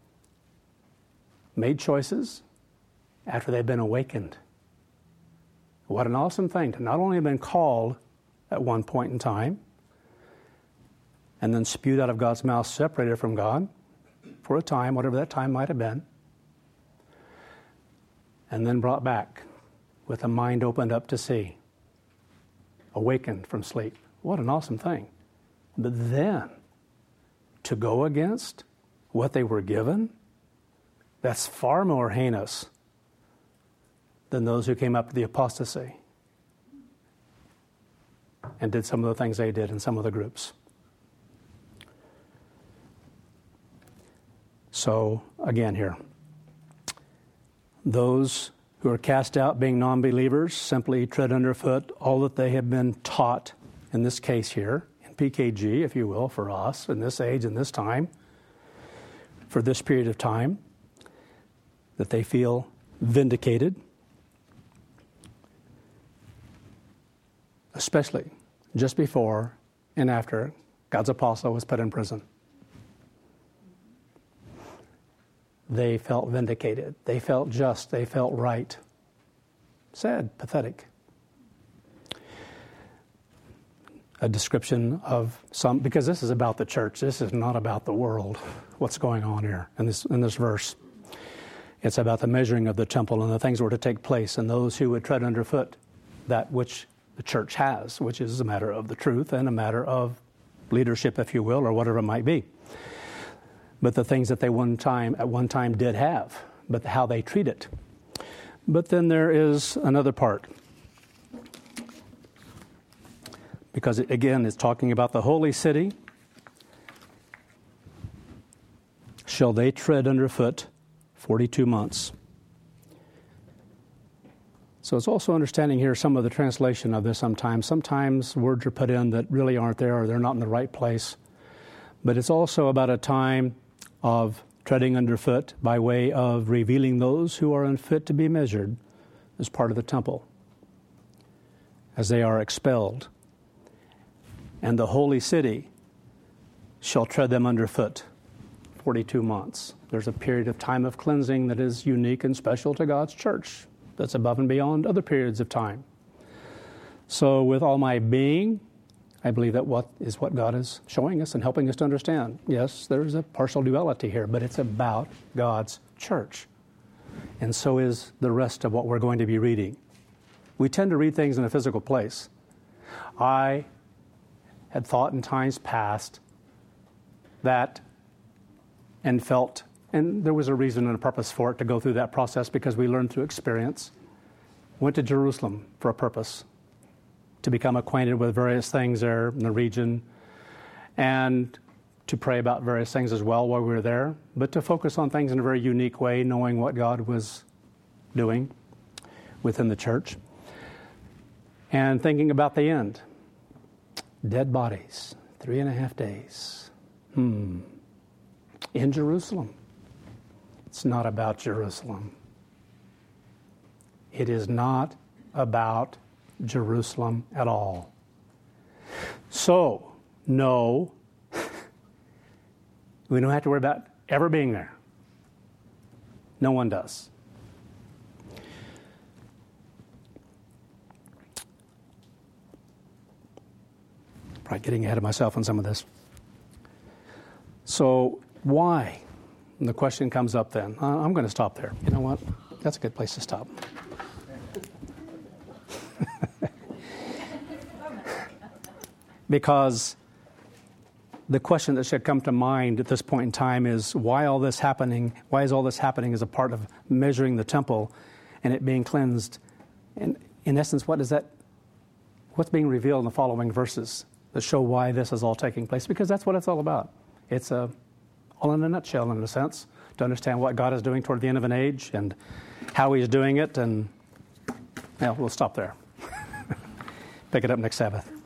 made choices after they've been awakened. What an awesome thing to not only have been called at one point in time and then spewed out of God's mouth, separated from God for a time, whatever that time might have been, and then brought back with a mind opened up to see, awakened from sleep. What an awesome thing. But then, to go against what they were given, that's far more heinous than those who came up to the apostasy and did some of the things they did in some of the groups. So, again here, those who are cast out being non-believers simply tread underfoot all that they have been taught, in this case here, PKG, if you will, for us in this age and this time, for this period of time, that they feel vindicated, especially just before and after God's apostle was put in prison. They felt vindicated. They felt just. They felt right. Sad, pathetic. A description of some, because this is about the church. This is not about the world, what's going on here in this verse. It's about the measuring of the temple and the things that were to take place and those who would tread underfoot that which the church has, which is a matter of the truth and a matter of leadership, if you will, or whatever it might be. But the things that they at one time did have, but how they treat it. But then there is another part. because, again, it's talking about the holy city. Shall they tread underfoot 42 months. So it's also understanding here some of the translation of this sometimes. Sometimes words are put in that really aren't there or they're not in the right place. But it's also about a time of treading underfoot by way of revealing those who are unfit to be measured as part of the temple, as they are expelled. And the holy city shall tread them underfoot 42 months. There's a period of time of cleansing that is unique and special to God's church, that's above and beyond other periods of time. So with all my being, I believe that what God is showing us and helping us to understand. Yes, there's a partial duality here, but it's about God's church. And so is the rest of what we're going to be reading. We tend to read things in a physical place. I had thought in times past that and felt, and there was a reason and a purpose for it to go through that process because we learned through experience. Went to Jerusalem for a purpose, to become acquainted with various things there in the region and to pray about various things as well while we were there, but to focus on things in a very unique way, knowing what God was doing within the church and thinking about the end. Dead bodies, 3.5 days. In Jerusalem. It's not about Jerusalem. It is not about Jerusalem at all. So, no, we don't have to worry about ever being there. No one does. Probably getting ahead of myself on some of this. So, why? And the question comes up then. I'm going to stop there. You know what? That's a good place to stop. Because the question that should come to mind at this point in time is why all this happening? Why is all this happening as a part of measuring the temple and it being cleansed? And in essence, what's being revealed in the following verses that show why this is all taking place? Because that's what it's all about. It's all in a nutshell, in a sense, to understand what God is doing toward the end of an age and how He's doing it. And we'll stop there. Pick it up next Sabbath.